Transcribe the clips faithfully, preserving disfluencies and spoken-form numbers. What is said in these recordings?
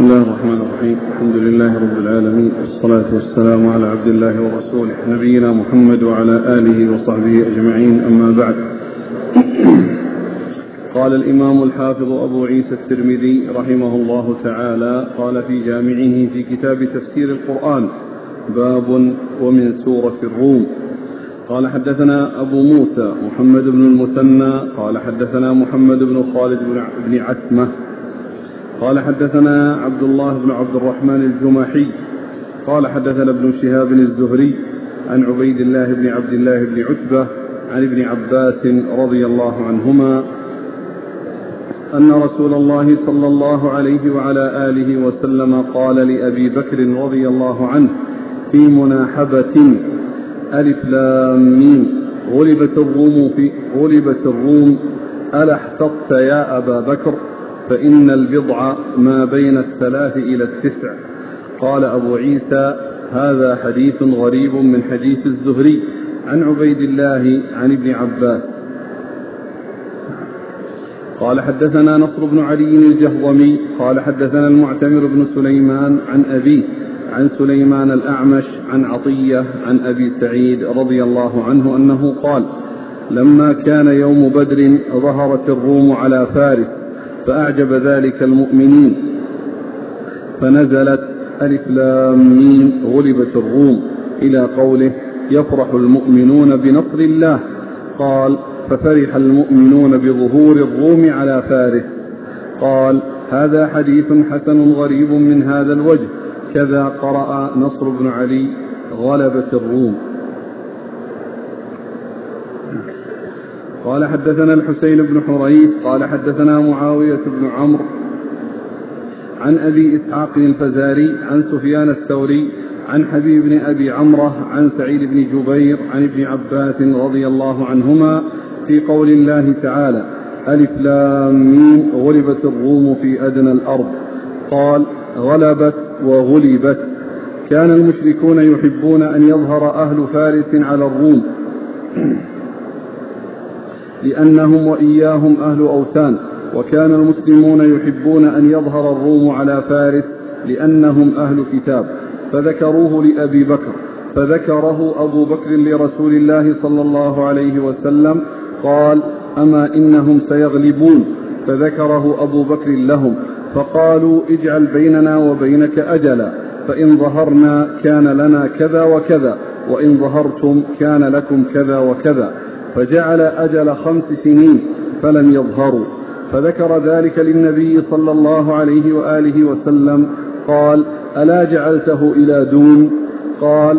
بسم الله الرحمن الرحيم. الحمد لله رب العالمين، والصلاة والسلام على عبد الله ورسوله نبينا محمد وعلى آله وصحبه أجمعين، أما بعد. قال الإمام الحافظ أبو عيسى الترمذي رحمه الله تعالى قال في جامعه في كتاب تفسير القرآن: باب ومن سورة الروم. قال حدثنا أبو موسى محمد بن المثنى قال حدثنا محمد بن خالد بن عتمة قال حدثنا عبد الله بن عبد الرحمن الجمحي قال حدثنا ابن شهاب الزهري عن عبيد الله بن عبد الله بن عتبة عن ابن عباس رضي الله عنهما أن رسول الله صلى الله عليه وعلى آله وسلم قال لأبي بكر رضي الله عنه في مناحبة: ألف لام ميم غلبت الروم في غلبت الروم ألا احتطت يا أبا بكر فإن البضع ما بين الثلاث إلى التسع. قال أبو عيسى: هذا حديث غريب من حديث الزهري عن عبيد الله عن ابن عباس. قال حدثنا نصر بن علي الجهضمي قال حدثنا المعتمر بن سليمان عن أبيه عن سليمان الأعمش عن عطية عن أبي سعيد رضي الله عنه أنه قال: لما كان يوم بدر ظهرت الروم على فارس فأعجب ذلك المؤمنين، فنزلت: ألف لام ميم غلبت الروم إلى قوله: يفرح المؤمنون بنصر الله. قال: ففرح المؤمنون بظهور الروم على فارس. قال: هذا حديث حسن غريب من هذا الوجه، كذا قرأ نصر بن علي: غلبت الروم. قال حدثنا الحسين بن حريث قال حدثنا معاوية بن عمرو عن أبي إسحاق الفزاري عن سفيان الثوري عن حبيب بن أبي عمرة عن سعيد بن جبير عن ابن عباس رضي الله عنهما في قول الله تعالى: ألف لام ميم غلبت الروم في أدنى الأرض. قال: غلبت وغلبت. كان المشركون يحبون أن يظهر أهل فارس على الروم لأنهم وإياهم أهل أوثان، وكان المسلمون يحبون أن يظهر الروم على فارس لأنهم أهل كتاب، فذكروه لأبي بكر، فذكره أبو بكر لرسول الله صلى الله عليه وسلم، قال: أما إنهم سيغلبون، فذكره أبو بكر لهم، فقالوا: اجعل بيننا وبينك أجلا، فإن ظهرنا كان لنا كذا وكذا، وإن ظهرتم كان لكم كذا وكذا، فجعل أجل خمس سنين فلم يظهروا، فذكر ذلك للنبي صلى الله عليه وآله وسلم، قال: ألا جعلته إلى دون؟ قال: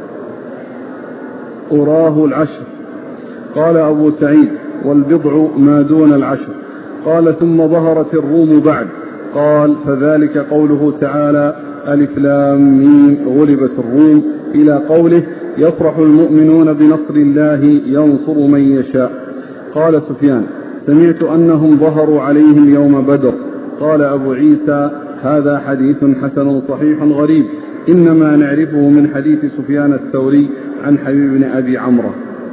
أراه العشر. قال أبو سعيد: والبضع ما دون العشر. قال: ثم ظهرت الروم بعد. قال: فذلك قوله تعالى: ألف لام ميم غلبت الروم إلى قوله: يفرح المؤمنون بنصر الله ينصر من يشاء. قال سفيان: سمعت أنهم ظهروا عليهم يوم بدر. قال أبو عيسى: هذا حديث حسن صحيح غريب، إنما نعرفه من حديث سفيان الثوري عن حبيب بن أبي عمرة.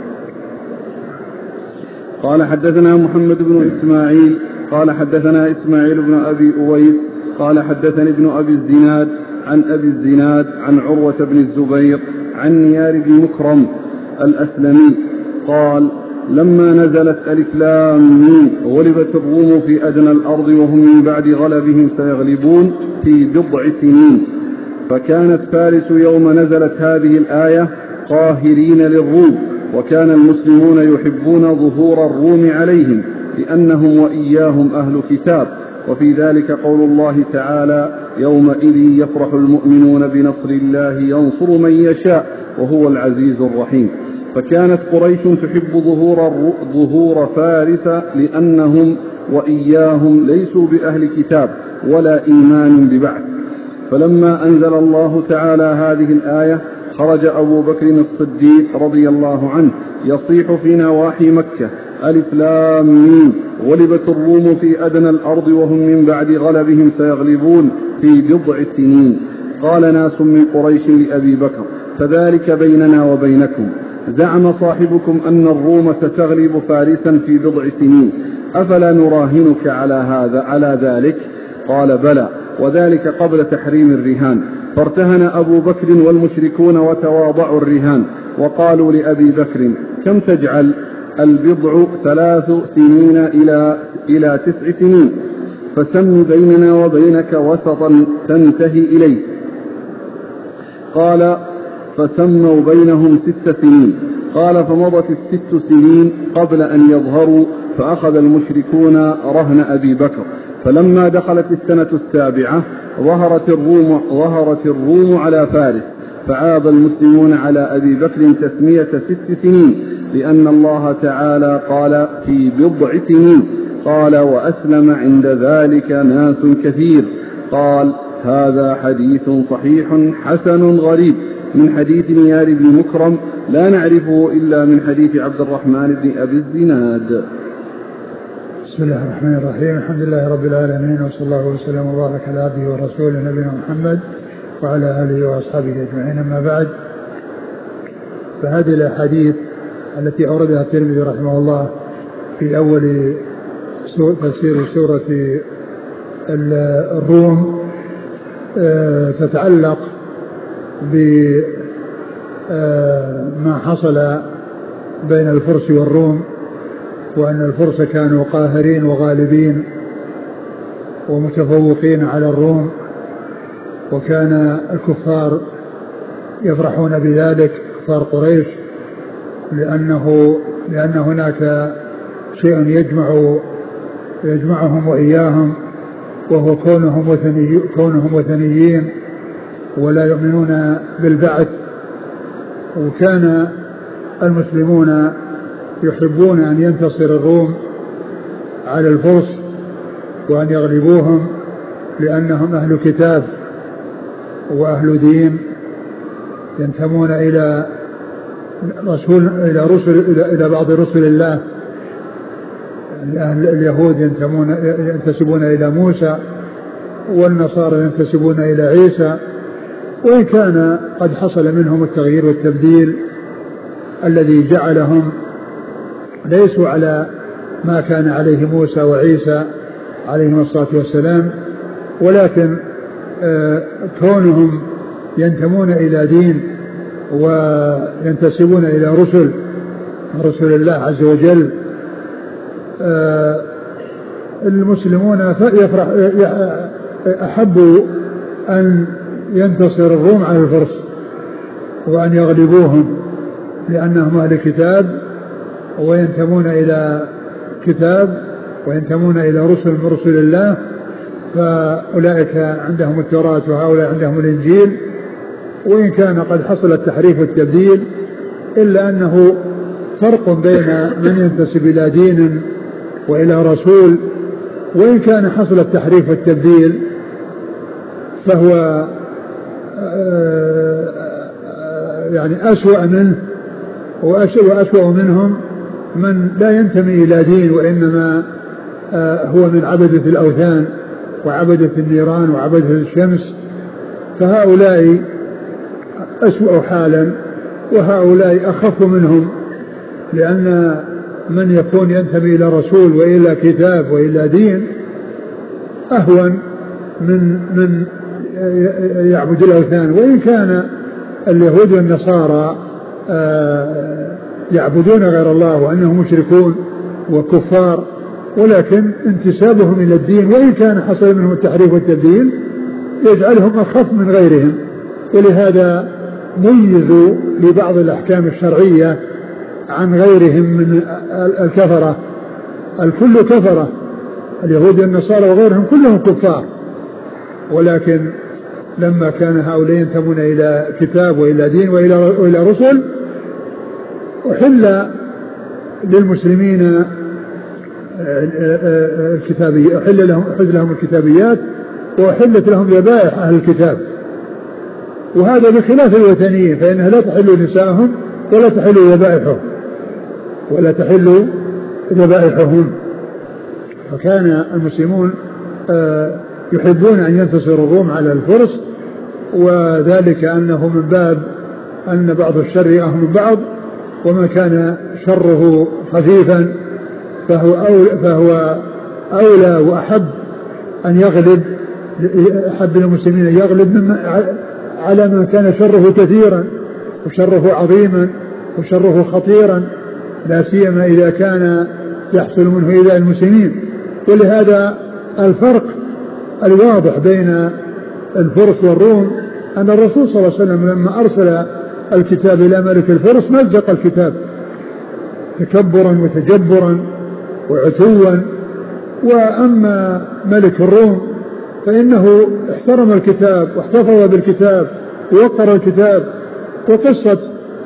قال حدثنا محمد بن إسماعيل قال حدثنا إسماعيل بن أبي أويس قال حدثني ابن أبي الزناد عن أبي الزناد عن عروة بن الزبير عن نيار بن مكرم الأسلمي قال: لما نزلت ألف لام ميم غلبت الروم في أدنى الأرض وهم من بعد غلبهم سيغلبون في بضع سنين، فكانت فارس يوم نزلت هذه الآية قاهرين للروم، وكان المسلمون يحبون ظهور الروم عليهم لأنهم وإياهم أهل كتاب، وفي ذلك قول الله تعالى: يومئذ يفرح المؤمنون بنصر الله ينصر من يشاء وهو العزيز الرحيم. فكانت قريش تحب ظهور, ظهور فارس لأنهم وإياهم ليسوا بأهل كتاب ولا إيمان ببعث. فلما أنزل الله تعالى هذه الآية خرج أبو بكر الصديق رضي الله عنه يصيح في نواحي مكة: ألف لام ميم غلبت الروم في أدنى الأرض وهم من بعد غلبهم سيغلبون في بضع سنين. قال ناس من قريش لأبي بكر: فذلك بيننا وبينكم، زعم صاحبكم أن الروم ستغلب فارسا في بضع سنين، أفلا نراهنك على هذا على ذلك؟ قال: بلى، وذلك قبل تحريم الرهان، فارتهن أبو بكر والمشركون وتواضعوا الرهان، وقالوا لأبي بكر: كم تجعل؟ البضع ثلاث سنين إلى, إلى تسع سنين، فسم بيننا وبينك وسطا تنتهي إليه. قال: فسموا بينهم ست سنين. قال: فمضت الست سنين قبل أن يظهروا، فأخذ المشركون رهن أبي بكر، فلما دخلت السنة السابعة ظهرت الروم, ظهرت الروم على فارس، فعاب المسلمون على أبي بكر تسمية ست سنين، لأن الله تعالى قال: في بضع سنين. قال: وأسلم عند ذلك ناس كثير. قال: هذا حديث صحيح حسن غريب من حديث نيار بن مكرم لا نعرفه إلا من حديث عبد الرحمن بن أبي الزناد. بسم الله الرحمن الرحيم. الحمد لله رب العالمين، وصلى الله وسلم وبارك على عبده ورسوله نبينا محمد وعلى آله وأصحابه أجمعين. أما بعد، فهذه الأحاديث التي أوردها الترمذي رحمه الله في أول تفسير سورة الروم تتعلق بما حصل بين الفرس والروم، وأن الفرس كانوا قاهرين وغالبين ومتفوقين على الروم، وكان الكفار يفرحون بذلك، كفار قريش، لأنه لأن هناك شيء يجمع يجمعهم وإياهم، وهو كونهم وثني كونهم وثنيين ولا يؤمنون بالبعث. وكان المسلمون يحبون أن ينتصر الروم على الفرس وأن يغلبوهم، لأنهم أهل كتاب وأهل دين، ينتمون إلى رسول إلى رسل إلى, إلى بعض رسل الله. أهل اليهود ينتمون ينتسبون إلى موسى، والنصارى ينتسبون إلى عيسى، وإن كان قد حصل منهم التغيير والتبديل الذي جعلهم ليسوا على ما كان عليه موسى وعيسى عليهم الصلاة والسلام، ولكن كونهم ينتمون إلى دين وينتسبون إلى رسل رسل الله عز وجل، المسلمون يفرح أحبوا أن ينتصر الروم على الفرس وأن يغلبوهم، لأنهم أهل كتاب وينتمون إلى كتاب وينتمون إلى رسل من رسل الله، فأولئك عندهم التوراة وهؤلاء عندهم الإنجيل. وإن كان قد حصل التحريف والتبديل، إلا أنه فرق بين من ينتسب إلى دين وإلى رسول، وإن كان حصل التحريف والتبديل فهو يعني أسوأ منه وأسوأ منهم من لا ينتمي إلى دين، وإنما هو من عبدة الأوثان وعبدة النيران وعبدة الشمس، فهؤلاء أسوأ حالا وهؤلاء أخف منهم، لأن من يكون ينتمي إلى رسول وإلى كتاب وإلى دين أهون من من يعبد الأوثان. وإن كان اليهود والنصارى يعبدون غير الله وأنهم مشركون وكفار، ولكن انتسابهم إلى الدين وإن كان حصل منهم التحريف والتبديل يجعلهم أخف من غيرهم. ولهذا ميزوا لبعض الأحكام الشرعية عن غيرهم من الكفرة. الكل كفرة، اليهود والنصارى وغيرهم كلهم كفار، ولكن لما كان هؤلاء ينتمون إلى كتاب وإلى دين وإلى, وإلى رسل أحل للمسلمين الكتابية، أحل لهم, أحل لهم الكتابيات وأحلت لهم ذبائح أهل الكتاب، وهذا بخلاف الوثنيين فإنها لا تحل نساءهم ولا تحل ذبائحهم ولا تحل ذبائحهم. فكان المسلمون يحبون أن ينتصر الروم على الفرس، وذلك أنه من باب أن بعض الشر يأهم من بعض، وما كان شره خفيفا فهو أولى, فهو أولى وأحب أن يغلب أحب المسلمين أن يغلب على ما كان شره كثيرا وشره عظيما وشره خطيرا، لا سيما إذا كان يحصل منه إيذاء المسلمين. ولهذا الفرق الواضح بين الفرس والروم أن الرسول صلى الله عليه وسلم لما أرسل الكتاب إلى ملك الفرس مزق الكتاب تكبرا وتجبرا وعتوا، وأما ملك الروم فإنه احترم الكتاب واحتفظ بالكتاب ووقر الكتاب. وقصة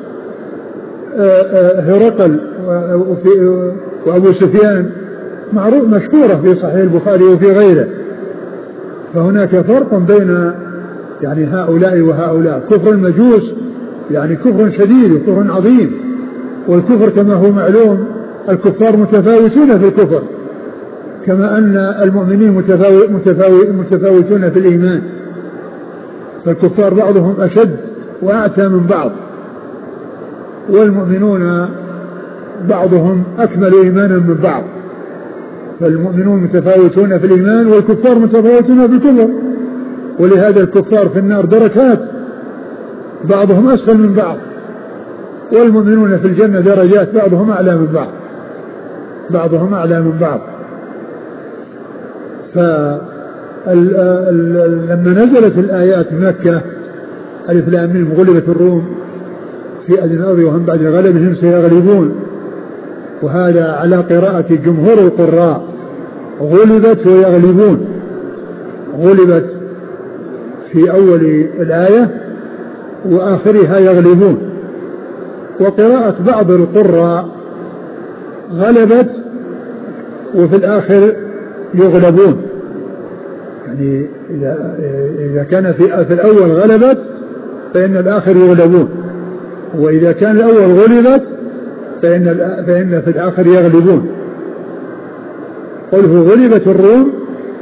هرقل وأبو سفيان معروف مشهورة في صحيح البخاري وفي غيره. فهناك فرق بين يعني هؤلاء وهؤلاء. كفر المجوس يعني كفر شديد وكفر عظيم، والكفر كما هو معلوم الكفار متفاوتون في الكفر كما أن المؤمنين متفاوتون في الإيمان، فالكفار بعضهم أشد وأعتى من بعض، والمؤمنون بعضهم أكمل إيمانا من بعض. فالمؤمنون متفاوتون في الإيمان والكفار متفاوتون في الكفر، ولهذا الكفار في النار دركات بعضهم أسفل من بعض، والمؤمنون في الجنة درجات بعضهم أعلى من بعض بعضهم أعلى من بعض. فلما نزلت الآيات مكة ألف لام ميم غلبت الروم في أدنى الأرض وهم بعد غلبهم سيغلبون، وهذا على قراءة جمهور القراء غلبت ويغلبون. غلبت في أول الآية وآخرها يغلبون، وقراءة بعض القراء غلبت وفي الآخر يغلبون. يعني إذا, إذا كان في, في الأول غلبت فإن الآخر يغلبون، وإذا كان الأول غلبت فإن, فإن في الآخر يغلبون. قوله غلبت الروم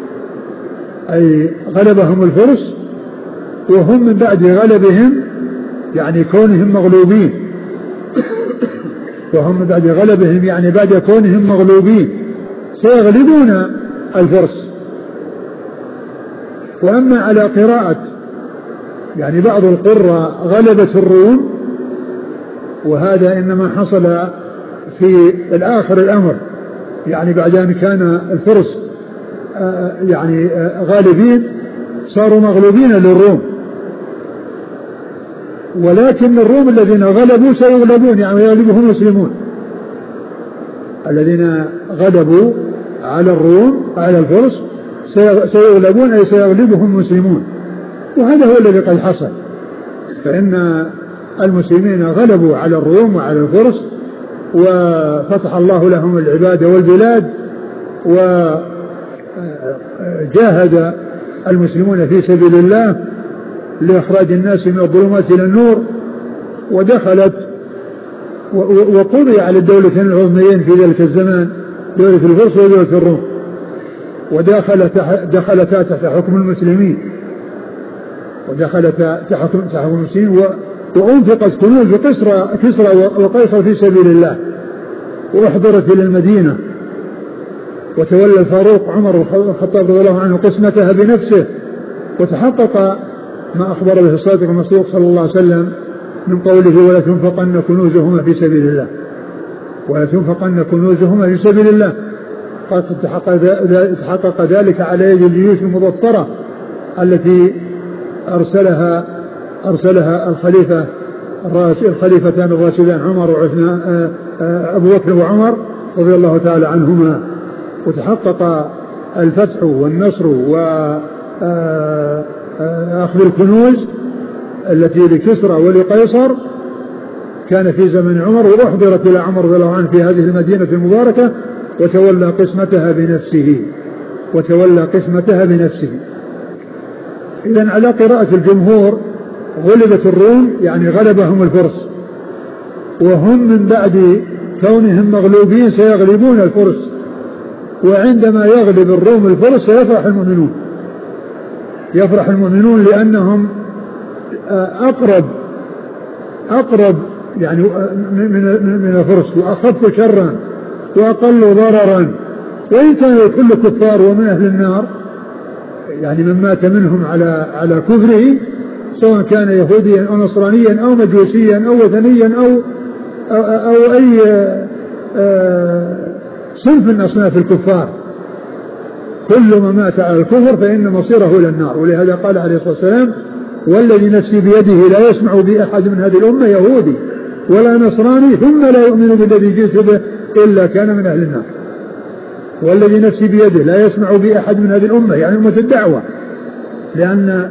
أي غلبهم الفرس، وهم من بعد غلبهم يعني كونهم مغلوبين، وهم من بعد غلبهم يعني بعد كونهم مغلوبين سيغلبون الفرس. وأما على قراءة يعني بعض القراء غلبت الروم، وهذا إنما حصل في الآخر الأمر، يعني بعد أن كان الفرس يعني غالبين صاروا مغلوبين للروم، ولكن الروم الذين غلبوا سيغلبون يعني يغلبهم المسلمون. الذين غلبوا على الروم على الفرس سيغلبون أي سيغلبهم المسلمون، وهذا هو الذي قد حصل. فإن المسلمين غلبوا على الروم وعلى الفرس، وفتح الله لهم العباد والبلاد، وجاهد المسلمون في سبيل الله لإخراج الناس من الظلمات إلى النور، ودخلت وقضي على الدولتين العظميين في ذلك الزمان، دولة الفرس ودولة الروم، ودخلتا تحت حكم المسلمين ودخلتا تحت حكم المسلمين وأنفقت كنوز كسرى كسرى وقيصر في سبيل الله، وأحضرت إلى المدينة، وتولى الفاروق عمر الخطاب رضي الله عنه قسمتها بنفسه، وتحقق ما أخبر به الصادق المصدوق صلى الله عليه وسلم من قوله ولا تنفقن كنوزهما في سبيل الله ولا تنفقن كنوزهما في سبيل الله. قد تحقق ذلك على يد الجيوش المضطرة التي أرسلها أرسلها الخليفة الخليفتان الراشدان عمر وعثمان أبو بكر وعمر رضي الله تعالى عنهما، وتحقق الفتح والنصر وأخذ الكنوز التي لكسرى ولقيصر كان في زمن عمر، وأحضرت إلى عمر رضي الله عنه في هذه المدينة المباركة، وتولى قسمتها بنفسه وتولى قسمتها بنفسه. إذن على قراءة الجمهور غلبت الروم يعني غلبهم الفرس، وهم من بعد كونهم مغلوبين سيغلبون الفرس، وعندما يغلب الروم الفرس سيفرح المؤمنون يفرح المؤمنون لأنهم أقرب أقرب يعني من من الفرس، وأخف شرا وأقل ضررا، وإن كانوا كل كفار ومن أهل النار يعني من مات منهم على على كفره سواء كان يهوديا أو نصرانيا أو مجوسيا أو وثنيا أو أو, أو أي صنف من أصناف الكفار، كل من مات على الكفر فإن مصيره إلى النار. ولهذا قال عليه الصلاة والسلام: والذي نفسي بيده لا يسمع بأحد من هذه الأمة يهودي ولا نصراني ثم لا يؤمن بالذي جئت به إلا كان من أهل النار. والذي نفسي بيده لا يسمع بأحد من هذه الأمة يعني أمة الدعوة، لأن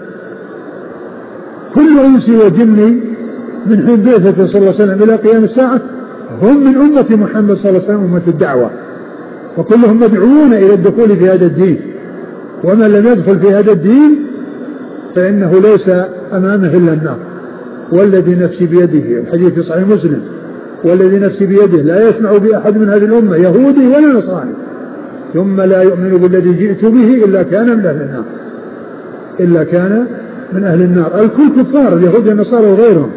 كل إنس وجن من حين بعثته صلى الله عليه وسلم إلى قيام الساعة هم من أمة محمد صلى الله عليه وسلم أمة الدعوة، وكلهم مدعوون إلى الدخول في هذا الدين، ومن لم يدخل في هذا الدين فإنه ليس أمامه إلا النار. والذي نفسي بيده، الحديث في صحيح مسلم: والذي نفسي بيده لا يسمع بأحد من هذه الأمة يهودي ولا نصراني ثم لا يؤمن بالذي جئت به إلا كان من أهل النار إلا كان من أهل النار. الكل كفار، اليهود والنصارى وغيرهم،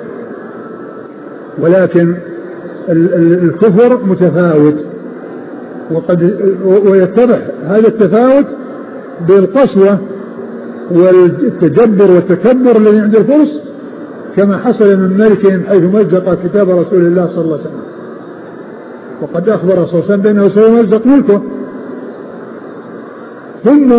ولكن الكفر متفاوت، وقد ويتضح هذا التفاوت بالقسوة والتجبر والتكبر الذي عند الفرس، كما حصل من ملكهم حيث مزق كتاب رسول الله صلى الله عليه وسلم، وقد أخبر صلى الله عليه وسلم بأنه سيمزق ملكه. ثم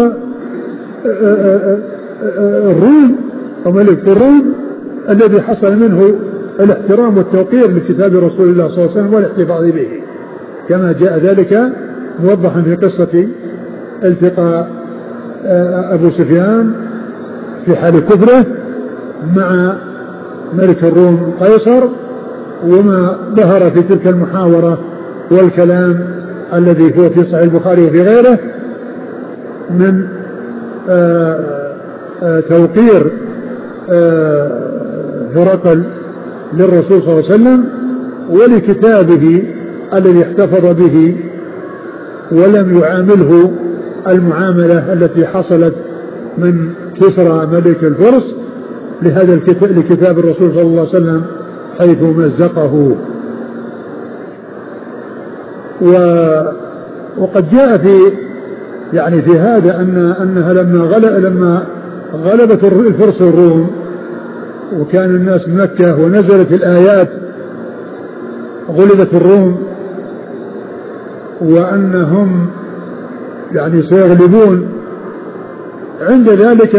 الروم أو ملك الروم الذي حصل منه الاحترام والتوقير لكتاب رسول الله صلى الله عليه وسلم والاحتفاظ به، كما جاء ذلك موضحا في قصة التقاء أبو سفيان في حال كفره مع ملك الروم قيصر، وما ظهر في تلك المحاورة والكلام الذي هو في صحيح البخاري وفي غيره من آآ آآ توقير هرقل للرسول صلى الله عليه وسلم ولكتابه الذي احتفظ به، ولم يعامله المعاملة التي حصلت من كسرى ملك الفرس لهذا الكتاب لكتاب الرسول صلى الله عليه وسلم حيث مزقه. وقد جاء في يعني في هذا أن أنها لما غلب لما غلبت الفرس الروم وكان الناس بمكة ونزلت الآيات غلبت الروم وأنهم يعني سيغلبون، عند ذلك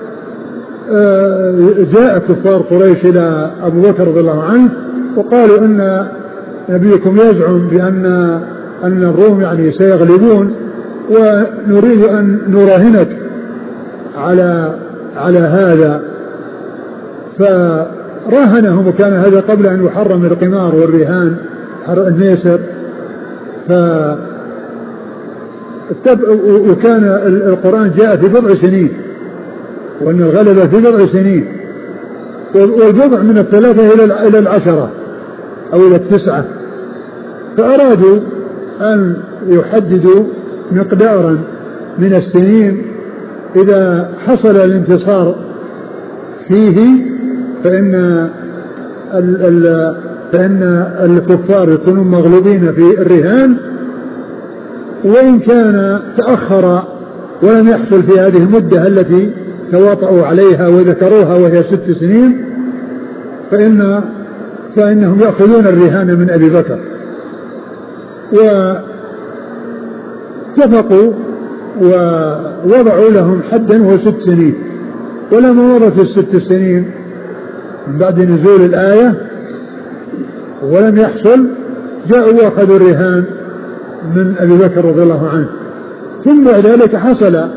جاء كفار قريش إلى أبو بكر رضي الله عنه وقالوا إن نبيكم يزعم بأن أن الروم يعني سيغلبون ونريد أن نراهنك على على هذا. فراهنهم، وكان هذا قبل أن يحرم القمار والرهان الميسر، ف وكان القرآن جاء في بضع سنين، وأن الغلبة في بضع سنين، والبضع من الثلاثة إلى العشرة أو إلى التسعة، فأرادوا أن يحددوا مقدارا من السنين إذا حصل الانتصار فيه فإن ال ال فإن الكفار يكونون مغلوبين في الرهان، وإن كان تأخر ولم يحصل في هذه المدة التي تواطؤوا عليها وذكروها وهي ست سنين فإن فإنهم يأخذون الرهان من أبي بكر. واتفقوا ووضعوا لهم حدا وهو ست سنين، ولما مضت الست سنين من بعد نزول الآية ولم يحصل جاءوا واخذوا الرهان من أبي بكر رضي الله عنه. ثم بعد ذلك حصل ال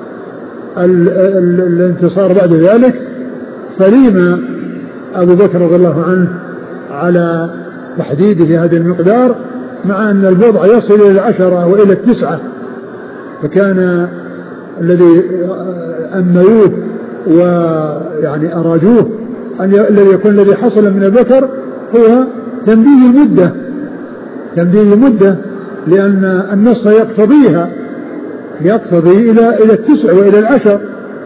ال الانتصار بعد ذلك، فليم أبو بكر رضي الله عنه على تحديده هذا المقدار، مع أن البضع يصل إلى العشرة وإلى التسعة، فكان الذي أميوه ويعني أراجوه أن الذي يكون الذي حصل من أبي بكر هو تمديد المدة تمديد المدة لأن النص يقتضيها يقتضي إلى إلى التسع وإلى العشر.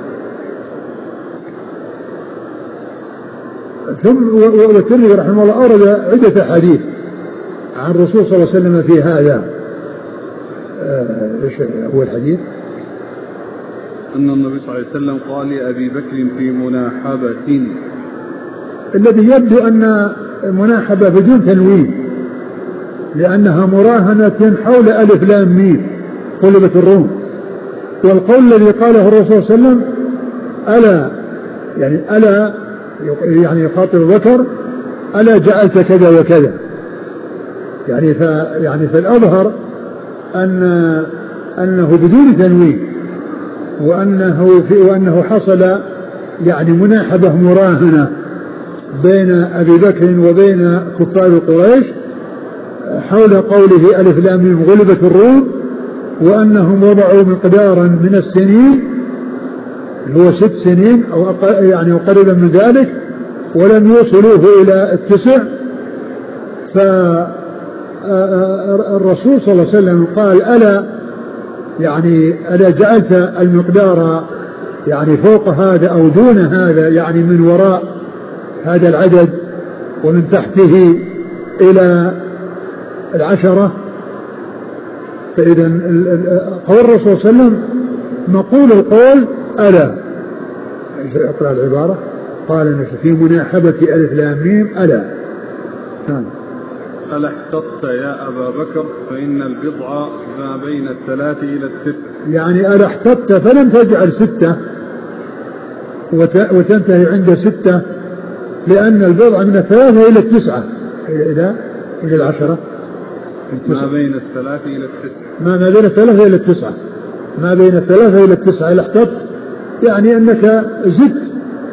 ثم والترمذي رحمه الله أورد عدة حديث عن الرسول صلى الله عليه وسلم في هذا. ايش أول حديث؟ أن النبي صلى الله عليه وسلم قال لأبي بكر في مناحبة. الذي يبدو أن مناحبة بدون تنوين لأنها مراهنة حول ألف لام ميم غلبت الروم. والقول الذي قاله الرسول صلى الله عليه وسلم ألا يعني ألا يعني يخاطب بكر ألا جعلت كذا وكذا يعني ف يعني فالأظهر أن أنه بدون تنوين وأنه في وأنه حصل يعني مناحبة مراهنة بين أبي بكر وبين كفار قريش حول قوله ألف لام ميم غلبت الروم وأنهم وضعوا مقدارا من السنين هو ست سنين أو يعني قريبا من ذلك ولم يوصلوه إلى التسع. فالرسول صلى الله عليه وسلم قال ألا يعني ألا جعلت المقدار يعني فوق هذا أو دون هذا يعني من وراء هذا العدد ومن تحته إلى العشرة. فإذا قول الرسول صلى الله عليه وسلم مقول القول ألا اقرأ العبارة قال في مناحبة ألف لام ميم ألا نعم. ألا احتطت يا أبا بكر فإن البضع ما بين الثلاث إلى الست يعني ألا احتطت فلم تجعل ستة وتنتهي عند ستة لأن البضع من الثلاثة إلى التسعة إلى إلى العشرة ما بين الثلاث إلى التسعة ما ما بين الثلاثة إلى التسعة ما بين الثلاثة إلى التسعة إلى احتطت يعني أنك زدت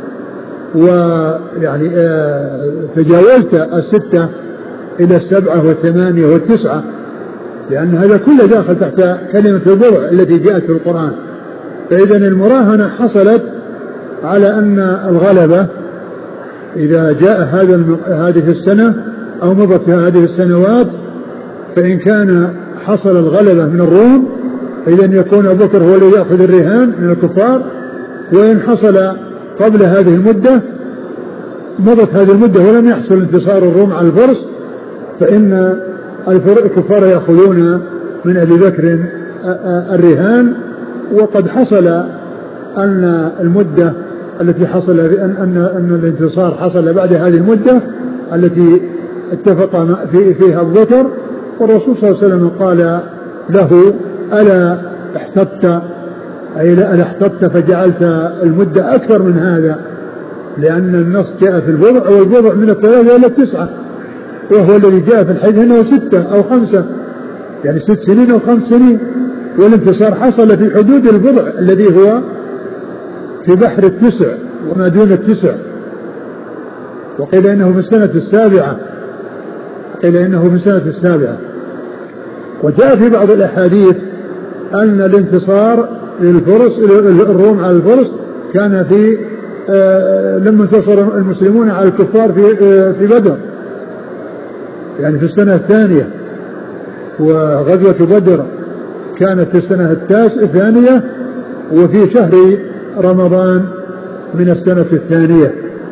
ويعني آه تجاوزت الستة إلى السبعة والثمانية والتسعة لأن هذا كله داخل تحت كلمة البضع التي جاءت في القرآن. فإذا المراهنة حصلت على أن الغلبة إذا جاء هذا هذه السنة أو مضت هذه السنوات فإن كان حصل الغلبة من الروم إذن يكون أبو بكر هو الذي يأخذ الرهان من الكفار. وإن حصل قبل هذه المدة مضت هذه المدة ولم يحصل انتصار الروم على الفرس فإن الكفار يأخذون من أبي بكر الرهان. وقد حصل أن المدة التي حصل أن, أن, أن الانتصار حصل بعد هذه المدة التي اتفق في فيها أبو بكر والرسول صلى الله عليه وسلم قال له ألا احتطت أي لا احتطت فجعلت المدة أكثر من هذا لأن النص جاء في البضع والبضع من الثلاثة إلى التسعة وهو الذي جاء في الحديث هنا ستة أو خمسة يعني ست سنين أو خمس سنين والانتصار حصل في حدود البضع الذي هو في بحر التسع وما دون التسع. وقيل إنه في السنة السابعة قيل إنه في السنة السابعة. وجاء في بعض الأحاديث أن الانتصار للفرس الروم على الفرس كان في آه لما انتصر المسلمون على الكفار في آه في بدر يعني في السنة الثانية. وغزوة بدر كانت في السنة التاسعة الثانية وفي شهر رمضان من السنة الثانية.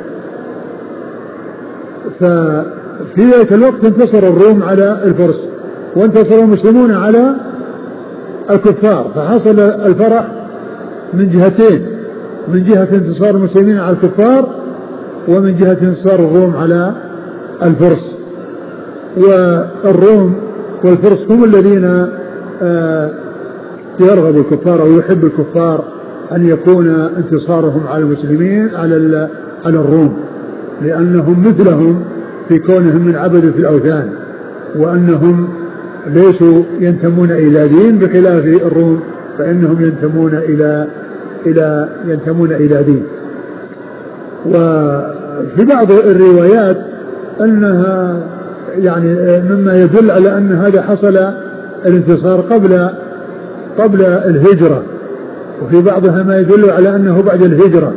ففي ذلك الوقت انتصر الروم على الفرس وانتصر المسلمون على الكفار فحصل الفرح من جهتين من جهة انتصار المسلمين على الكفار ومن جهة انتصار الروم على الفرس. والروم والفرس هم الذين آه يرغب الكفار أو يحب الكفار أن يكون انتصارهم على المسلمين على على الروم لأنهم مثلهم في كونهم من عبدة الأوثان وأنهم ليسوا ينتمون إلى دين بخلاف الروم فإنهم ينتمون إلى إلى ينتمون إلى دين. وفي بعض الروايات أنها يعني مما يدل على أن هذا حصل الانتصار قبل قبل الهجرة وفي بعضها ما يدل على أنه بعد الهجرة.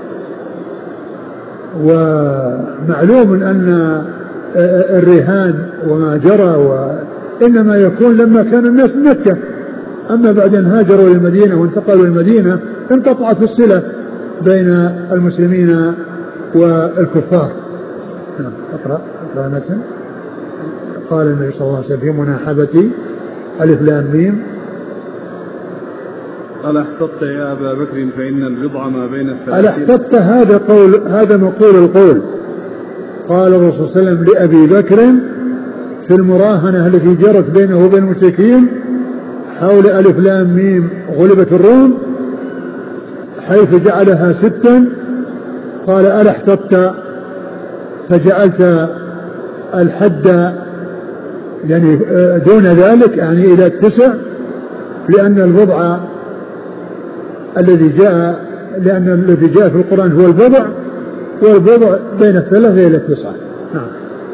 ومعلوم أن الرهان وما جرى وإنما يكون لما كان الناس مكة أما بعد أن هاجروا للمدينة وانتقلوا للمدينة انقطعت الصلة بين المسلمين والكفار. اقرأ اقرأ مثلا قال النبي صلى الله عليه وسلم في مناحبة ألف لام ميم ألا احتطت يا أبا بكر فإن البضع ما بين الثلاثين. ألا احتطت هذا قول، هذا مقول القول. قال الرسول صلى الله عليه وسلم لأبي بكر في المراهنة التي جرت بينه وبين المشركين حول ألف لام ميم غلبت الروم حيث جعلها ستا، قال ألا احتطت فجعلت الحد يعني دون ذلك يعني إلى التسع، لأن البضع الذي جاء لأن الذي جاء في القرآن هو البضع، والبضع بين الثلاثة إلى التسعة. نعم.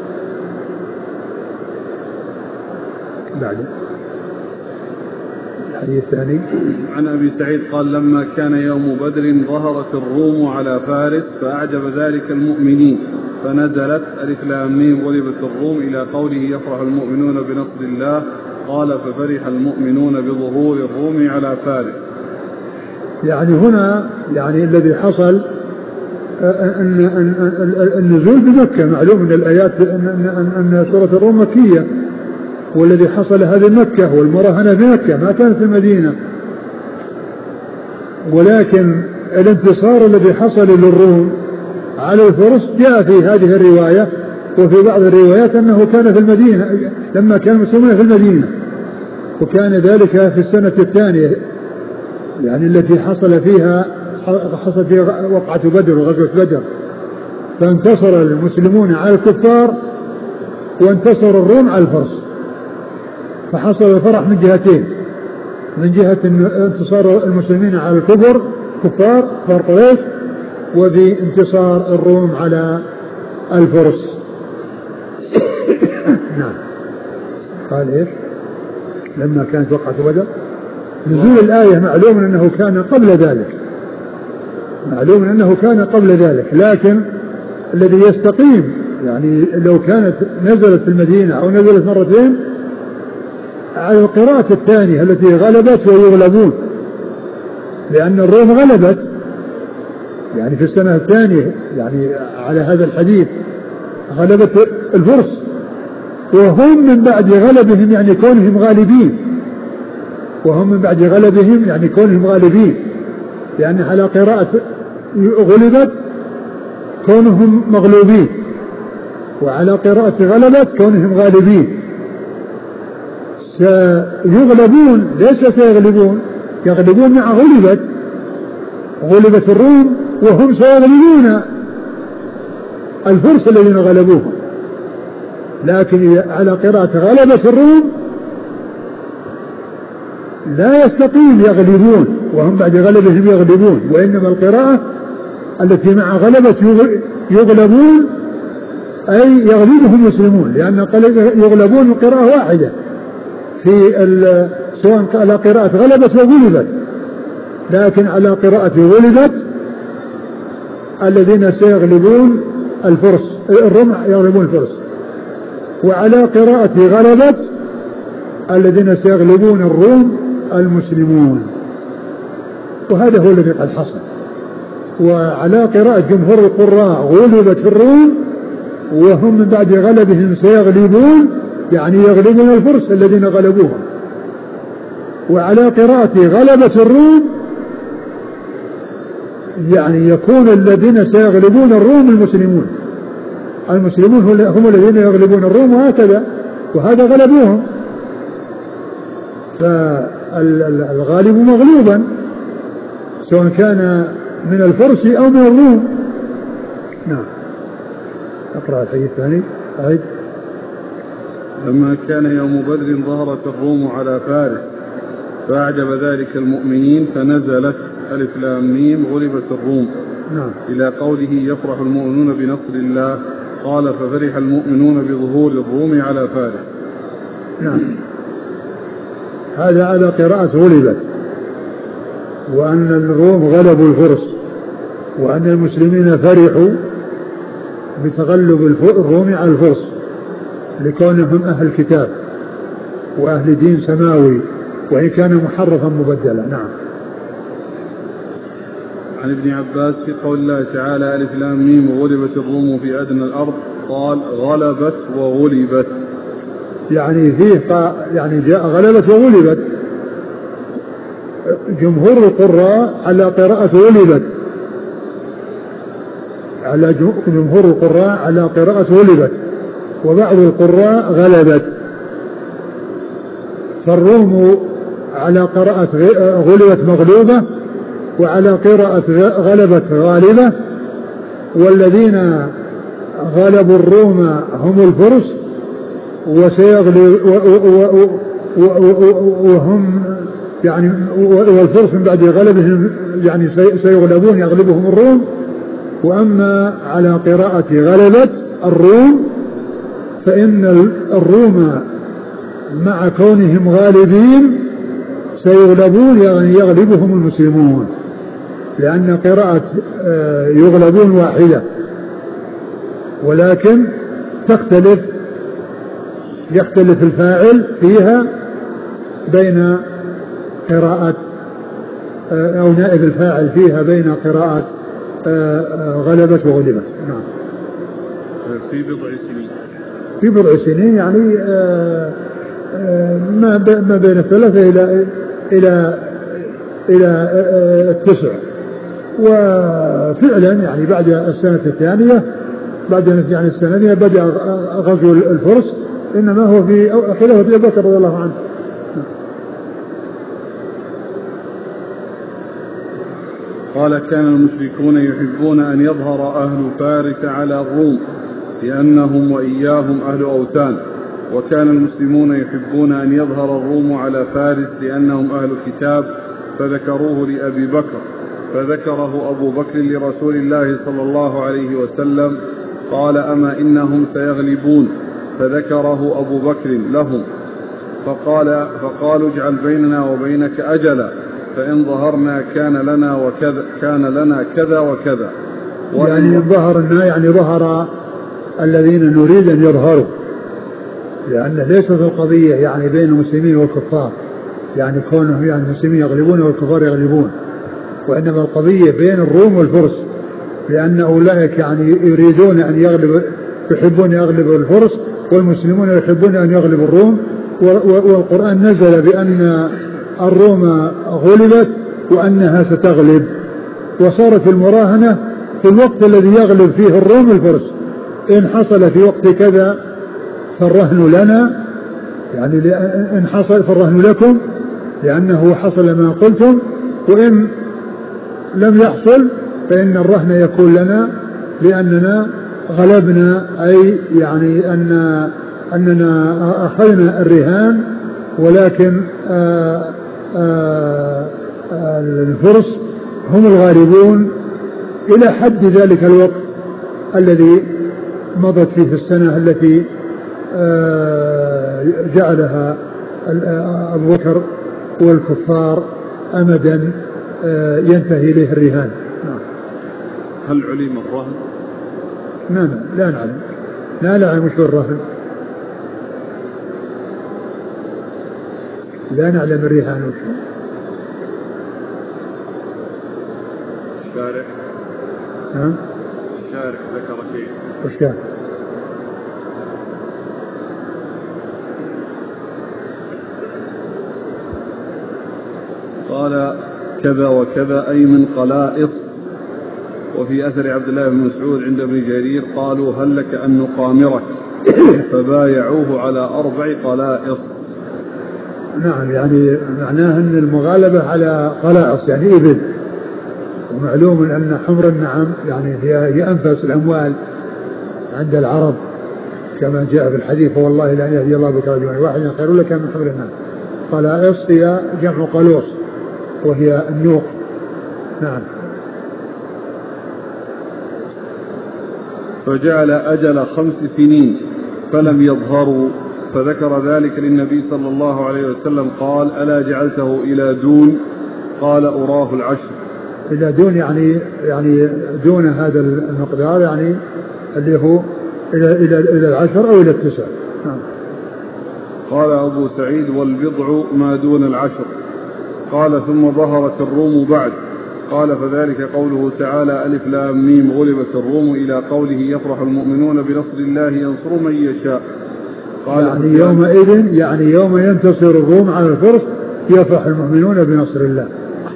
بعد الحديث الثاني عن أبي سعيد قال لما كان يوم بدر ظهرت الروم على فارس فأعجب ذلك المؤمنين فنزلت ألف لام ميم غلبت الروم إلى قوله يفرح المؤمنون بنصر الله قال ففرح المؤمنون بظهور الروم على فارس. يعني هنا يعني الذي حصل أن النزول بمكة، معلوم من الآيات أن أن سورة الروم مكية، والذي حصل هذه مكة والمراهنة بمكة ما كانت في المدينة، ولكن الانتصار الذي حصل للروم على الفرس جاء في هذه الرواية، وفي بعض الروايات أنه كان في المدينة لما كان المسلمون في المدينة، وكان ذلك في السنة الثانية يعني التي حصل فيها حصل فيها وقعة بدر وغزوة بدر، فانتصر المسلمون على الكفار وانتصر الروم على الفرس، فحصل الفرح من جهتين، من جهة انتصار المسلمين على الكفر كفار كفار قريش، وبانتصار الروم على الفرس. نعم. قال ايش لما كانت وقعة بدر؟ نزول الآية معلوم أنه كان قبل ذلك، معلوم أنه كان قبل ذلك، لكن الذي يستقيم يعني لو كانت نزلت في المدينة أو نزلت مرتين على القراءة الثانية التي غلبت ويغلبون، لأن الروم غلبت يعني في السنة الثانية يعني على هذا الحديث غلبت الفرس، وهم من بعد غلبهم يعني كونهم غالبين، وهم من بعد غلبهم يعني كونهم غالبين، لأن على قراءة غلبت كونهم مغلوبين، وعلى قراءة غلبت كونهم غالبين. سيغلبون ليس سيغلبون، يغلبون مع غلبت، غلبت الروم وهم سيغلبون الفرس الذين غلبوهم، لكن على قراءة غلبت الروم لا يستقيم يغلبون وهم بعد غلبهم يغلبون، وإنما القراءة التي مع غلبة يغلبون أي يغلبهم المسلمون، لأن يغلبون قراءة واحدة في سواء على قراءة غلبت وغلبت، لكن على قراءة غلبت الذين سيغلبون الفرس الروم يغلبون الفرس، وعلى قراءة غلبت الذين سيغلبون الروم المسلمون، وهذا هو الذي قد حصل. وعلى قراءة جمهور القراء غلبت الروم وهم من بعد غلبهم سيغلبون يعني يغلبون الفرس الذين غلبوهم، وعلى قراءة غلبت الروم يعني يكون الذين سيغلبون الروم المسلمون، المسلمون هم الذين يغلبون الروم، وهكذا وهذا غلبوهم، فالغالب مغلوبا سواء كان من الفرس أو من الروم. نعم. اقرأ الحديث الثاني. أعيد. لما كان يوم بدر ظهرت الروم على فارس فأعجب ذلك المؤمنين فنزلت ألف لام ميم غلبت الروم. نعم. إلى قوله يفرح المؤمنون بنصر الله قال ففرح المؤمنون بظهور الروم على فارس. نعم. هذا على قراءة غلبت، وأن الروم غلبوا الفرس، وأن المسلمين فرحوا بتغلب الروم على الفرس لكونهم أهل كتاب وأهل دين سماوي وإن كان محرفا مبدلا. نعم. عن ابن عباس في قول الله تعالى ألف لام ميم غلبت الروم في أدنى الأرض قال غلبت وغلبت، يعني فيه يعني جاء غلبت وغلبت، جمهور القراء على قراءة غلبت، على جمهور القراء على قراءة غلبت، وبعض القراء غلبت. فالروم على قراءة غلبت مغلوبة، وعلى قراءة غلبت غالبة، والذين غلبوا الروم هم الفرس، وسيغلب وهم يعني والفرس من بعد غلبهم يعني سيغلبون يغلبهم الروم. وأما على قراءة غلبت الروم فإن الروم مع كونهم غالبين سيغلبون يعني يغلبهم المسلمون، لأن قراءة يغلبون واحدة، ولكن تختلف يختلف الفاعل فيها بين قراءة أو نائب الفاعل فيها بين قراءة غلبت وغلبت. نعم. في بضع سنين في بضع سنين يعني ما بين الثلاثة إلى إلى إلى التسع. وفعلا يعني بعد السنة الثانية بعد يعني السنة الثانية بدأ غزو الفرس، إنما هو في خلافة أبي بكر رضي الله عنه. قال كان المشركون يحبون أن يظهر أهل فارس على الروم لأنهم وإياهم أهل أوثان، وكان المسلمون يحبون أن يظهر الروم على فارس لأنهم أهل كتاب، فذكروه لأبي بكر، فذكره أبو بكر لرسول الله صلى الله عليه وسلم، قال أما إنهم سيغلبون، فذكره أبو بكر لهم، فقال فقالوا اجعل بيننا وبينك أجلا، فإن ظهرنا كان لنا وكذا كان لنا كذا وكذا. يعني ظهرنا يعني ظهر الذين نريد أن يظهروا، لأن ليست القضية يعني بين المسلمين والكفار، يعني كونهم يعني المسلمين يغلبون والكفار يغلبون، وإنما القضية بين الروم والفرس، لأن أولئك يعني يريدون أن يغلب يحبون يغلبوا الفرس، والمسلمون يحبون أن يغلبوا الروم. والقرآن نزل بأن الروم غلبت وأنها ستغلب، وصارت المراهنة في الوقت الذي يغلب فيه الروم الفرس، إن حصل في وقت كذا فالرهن لنا، يعني إن حصل فالرهن لكم لأنه حصل ما قلتم، وإن لم يحصل فإن الرهن يكون لنا لأننا غلبنا، أي يعني أن أننا أخذنا الرهان، ولكن آآ آآ الفرس هم الغالبون إلى حد ذلك الوقت الذي مضت فيه السنة التي جعلها أبو بكر والكفار أمدا ينتهي إليه الرهان. هل علم الرهن؟ لا لا نعلم لا نعلم وش الرهن، لا نعلم الرهان وش. الشارع ها؟ الشارع ذكر شيء وش كان؟ قال كذا وكذا أي من قلائص. وفي أثر عبد الله بن مسعود عند ابن جرير قالوا هل لك أن نقامرك، فبايعوه على أربع قلائص. نعم، يعني معناه أن المغالبة على قلائص يعني إبل، ومعلوم أن حمر النعم يعني هي أنفس الأموال عند العرب كما جاء في الحديث، والله لأن يهدي الله بك رجلا واحدا خير لك من حمر النعم. قلائص هي جمع قلوص وهي النوق. نعم. فجعل أجل خمس سنين فلم يظهروا، فذكر ذلك للنبي صلى الله عليه وسلم قال ألا جعلته إلى دون؟ قال أراه العشر. إلى دون يعني يعني دون هذا المقدار، يعني اللي هو إلى إلى إلى العشر أو إلى التسع. نعم. قال أبو سعيد والبضع ما دون العشر. قال ثم ظهرت الروم بعد. قال فذلك قوله تعالى ألف لام ميم غلبت الروم إلى قوله يفرح المؤمنون بنصر الله ينصر من يشاء. قال يعني يومئذ يعني يوم ينتصر الروم على الفرس يفرح المؤمنون بنصر الله.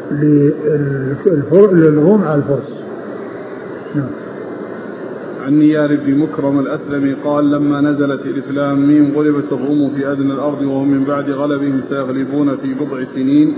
للروم على الفرس. نعم. عن نيار بن مكرم الأسلمي قال لما نزلت الإف لام ميم غلبت الروم في أدنى الأرض وهم من بعد غلبهم سيغلبون في بضع سنين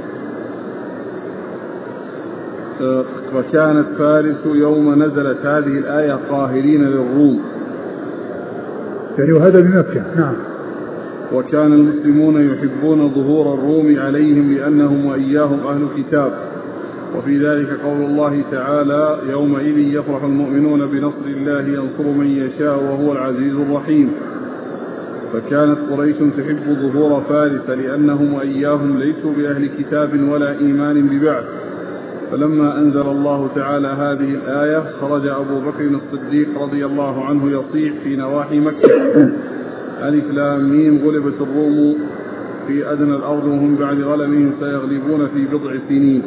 وكانت فارس يوم نزلت هذه الآية قاهرين للروم، يعني وهذا بمكة. نعم. وكان المسلمون يحبون ظهور الروم عليهم لأنهم وإياهم أهل كتاب، وفي ذلك قول الله تعالى يومئذ يفرح المؤمنون بنصر الله ينصر من يشاء وهو العزيز الرحيم. فكانت قريش تحب ظهور فارس لأنهم وإياهم ليسوا بأهل كتاب ولا إيمان ببعث. فلما أنزل الله تعالى هذه الآية خرج أبو بكر الصديق رضي الله عنه يصيح في نواحي مكة ألف لام ميم غلبت الروم في أدنى الأرض وهم بعد غلبهم سيغلبون في بضع سنين.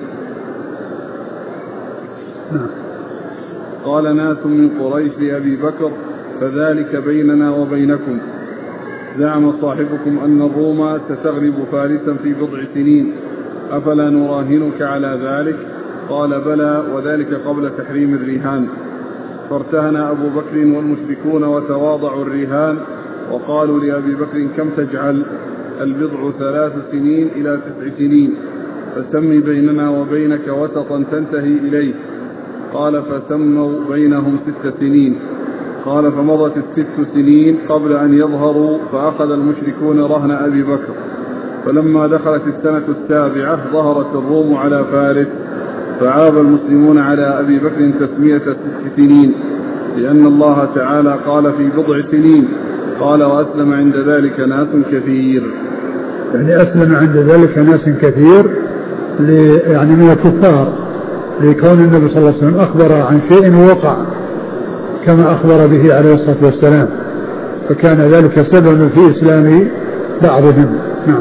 قال ناس من قريش لأبي بكر فذلك بيننا وبينكم، زعم صاحبكم أن الروم ستغلب فارسا في بضع سنين، أفلا نراهنك على ذلك؟ قال بلى، وذلك قبل تحريم الرهان. فارتهن أبو بكر والمشركون وتواضعوا الرهان وقالوا لأبي بكر كم تجعل؟ البضع ثلاث سنين إلى تسع سنين، فسم بيننا وبينك وسطا تنتهي إليه. قال فسموا بينهم ست سنين. قال فمضت الست سنين قبل أن يظهروا فأخذ المشركون رهن أبي بكر، فلما دخلت السنة السابعة ظهرت الروم على فارس، فعاب المسلمون على أبي بكر تسمية ست سنين لأن الله تعالى قال في بضع سنين. قال وأسلم عند ذلك ناس كثير، يعني أسلم عند ذلك ناس كثير يعني من الكفار، لكون النبي صلى الله عليه وسلم أخبر عن شيء وقع كما أخبر به عليه الصلاة والسلام، فكان ذلك سبب في إسلام بعضهم. نعم.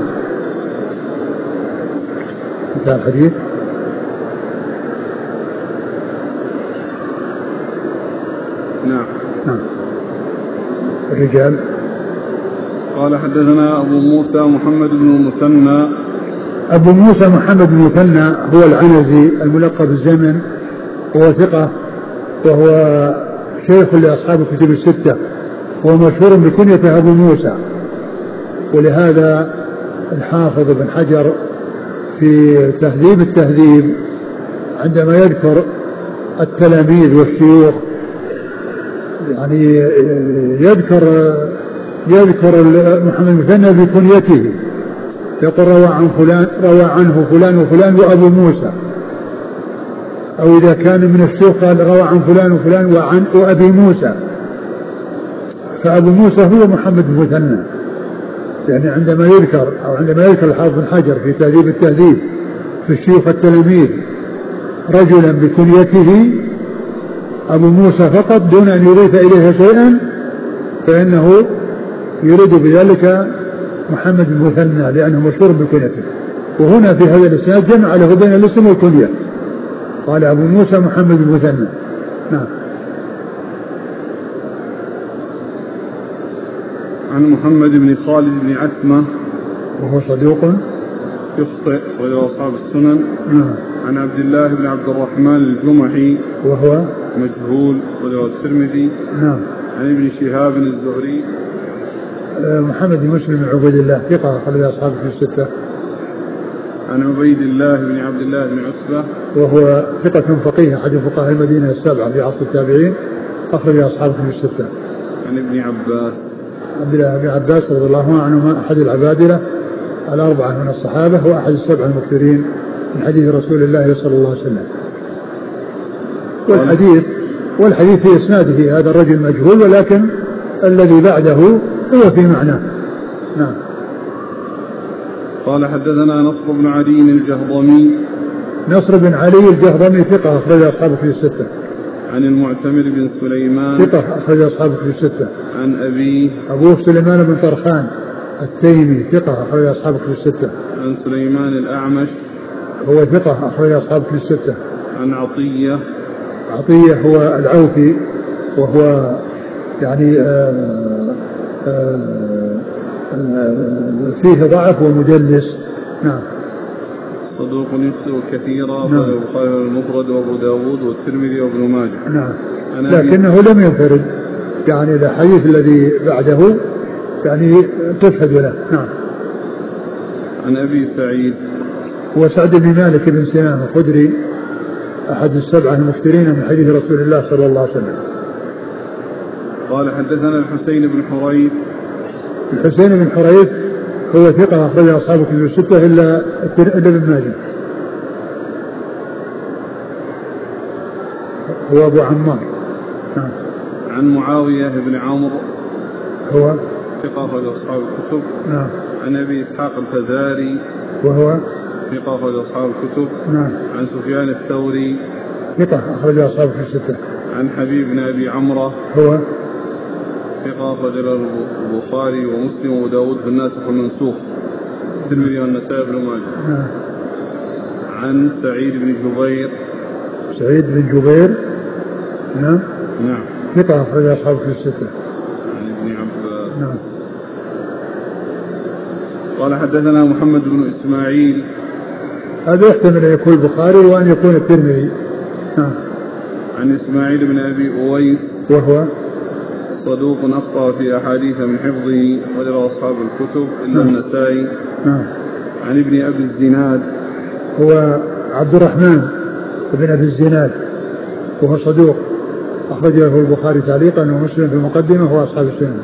انتهى الحديث. نعم. نعم. الرجال. قال حدثنا أبو موسى محمد بن المثنى. أبو موسى محمد بن المثنى هو العنزي الملقب بالزمن، وهو ثقة، وهو شيخ لأصحاب الكتب الستة، هو مشهور بكنيته أبو موسى. ولهذا الحافظ بن حجر في تهذيب التهذيب عندما يذكر التلاميذ والشيوخ يعني يذكر يذكر محمد المثنى بكنيته، يقول روى عن فلان روى عنه فلان وفلان وأبو موسى، أو إذا كان من الشيوخ قال روى عن فلان وفلان وعن وأبي موسى. فأبو موسى هو محمد المثنى، يعني عندما يذكر أو عندما يذكر الحافظ بن حجر في تهذيب التهذيب في الشيوخ التلاميذ رجلا بكنيته أبو موسى فقط دون أن يضيف إليها شيئا، فإنه يريد بذلك محمد المثنى لأنه مشهور بكنيته. وهنا في هذا الإسناد جمع له بين الاسم والكنية، قال أبو موسى محمد المثنى. نعم. عن محمد بن خالد بن عتمة وهو صدوق يخطئ وله أصحاب السنن. نعم. عن عبد الله بن عبد الرحمن الجمحي وهو مجهول وله الترمذي. نعم. عن ابن شهاب الزهري محمد بن مسلم بن عبيد الله ثقة أخرج أصحابه في الستة. عن عبيد الله بن عبد الله بن عتبة وهو ثقة فقيه أحد فقهاء المدينة السبعة في عصر التابعين أخرج أصحابه في الستة. عن ابن عباس عبد الله بن عباس رضي الله عنهما أحد العبادلة الأربعة من الصحابة وأحد السبع المكثرين من حديث رسول الله صلى الله عليه وسلم. والحديث والحديث في إسناده هذا الرجل مجهول، ولكن الذي بعده هو في معناه. نعم. قال حدثنا نصر بن علي الجهضمي. نصر بن علي الجهضمي ثقة أخرج أصحابه في الستة. عن المعتمر بن سليمان ثقة أخرج أصحابه في الستة. عن أبيه أبوه سليمان بن طرخان التيمي ثقة أخرج أصحابه في الستة. عن سليمان الأعمش هو ثقة أخرج أصحابه في الستة. عن عطية عطية هو العوفي، وهو يعني آآ آآ آآ فيه ضعف ومدلس. نعم. صدوق يخطئ كثيرا. نعم. البخاري المفرد وابو داود والترمذي وابن ماجه. نعم. لكنه لم ينفرد، يعني الحديث الذي بعده يعني تشهد له. نعم. عن أبي سعيد هو سعد بن مالك بن سنان الخدري أحد السبعة المكثرين من حديث رسول الله صلى الله عليه وسلم. قال حدثنا الحسين بن حريث. الحسين بن حريث هو ثقة أخرج أصحاب كتب الستة إلا إلا ابن ماجه. هو أبو عمار. نعم. عن معاوية بن عمرو هو ثقة أخرج أصحاب الكتب. نعم. عن أبي إسحاق الفزاري وهو ثقة أخرج أصحاب الكتب. نعم. عن سفيان الثوري ثقة أخرج أصحاب الستة. عن حبيب بن أبي عمرو هو ثقة أخرج البخاري ومسلم وأبو داود في الناسخ والمنسوخ الترمذي والنسائي بن ماجه. نعم. عن سعيد بن جبير. سعيد بن جبير. نعم. نعم. ثقة أخرج أصحاب الستة. عن ابن عباس. نعم. قال حدثنا محمد بن إسماعيل. هذا يحتمل أن يكون البخاري وأن يكون الترمذي. نعم. عن إسماعيل بن أبي أويس وهو صدوق أخطأ في أحاديث من حفظه وجرى أصحاب الكتب إلا نعم. النسائي. نعم. عن ابن أبي الزناد هو عبد الرحمن بن أبي الزناد وهو صدوق أخرج له البخاري تعليقا ومسلم في المقدمة هو أصحاب السنن.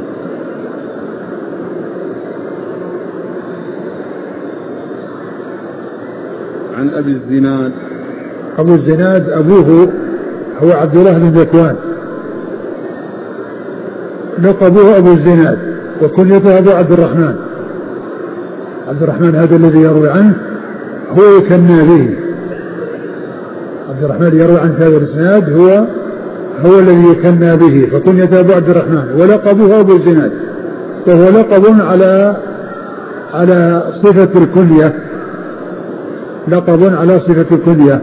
عن أبي الزناد. أبو الزناد أبوه هو عبد الله بن ذكوان لقبه أبو الزناد وكنيته أبو عبد الرحمن. عبد الرحمن هذا الذي يروي عنه هو يكنى به. عبد الرحمن يروي عن هذا الإسناد هو هو الذي يكنى به فكنيته أبو عبد الرحمن ولقبه أبو الزناد وهو لقب على على صفة الكنية لقب على صفة الكنية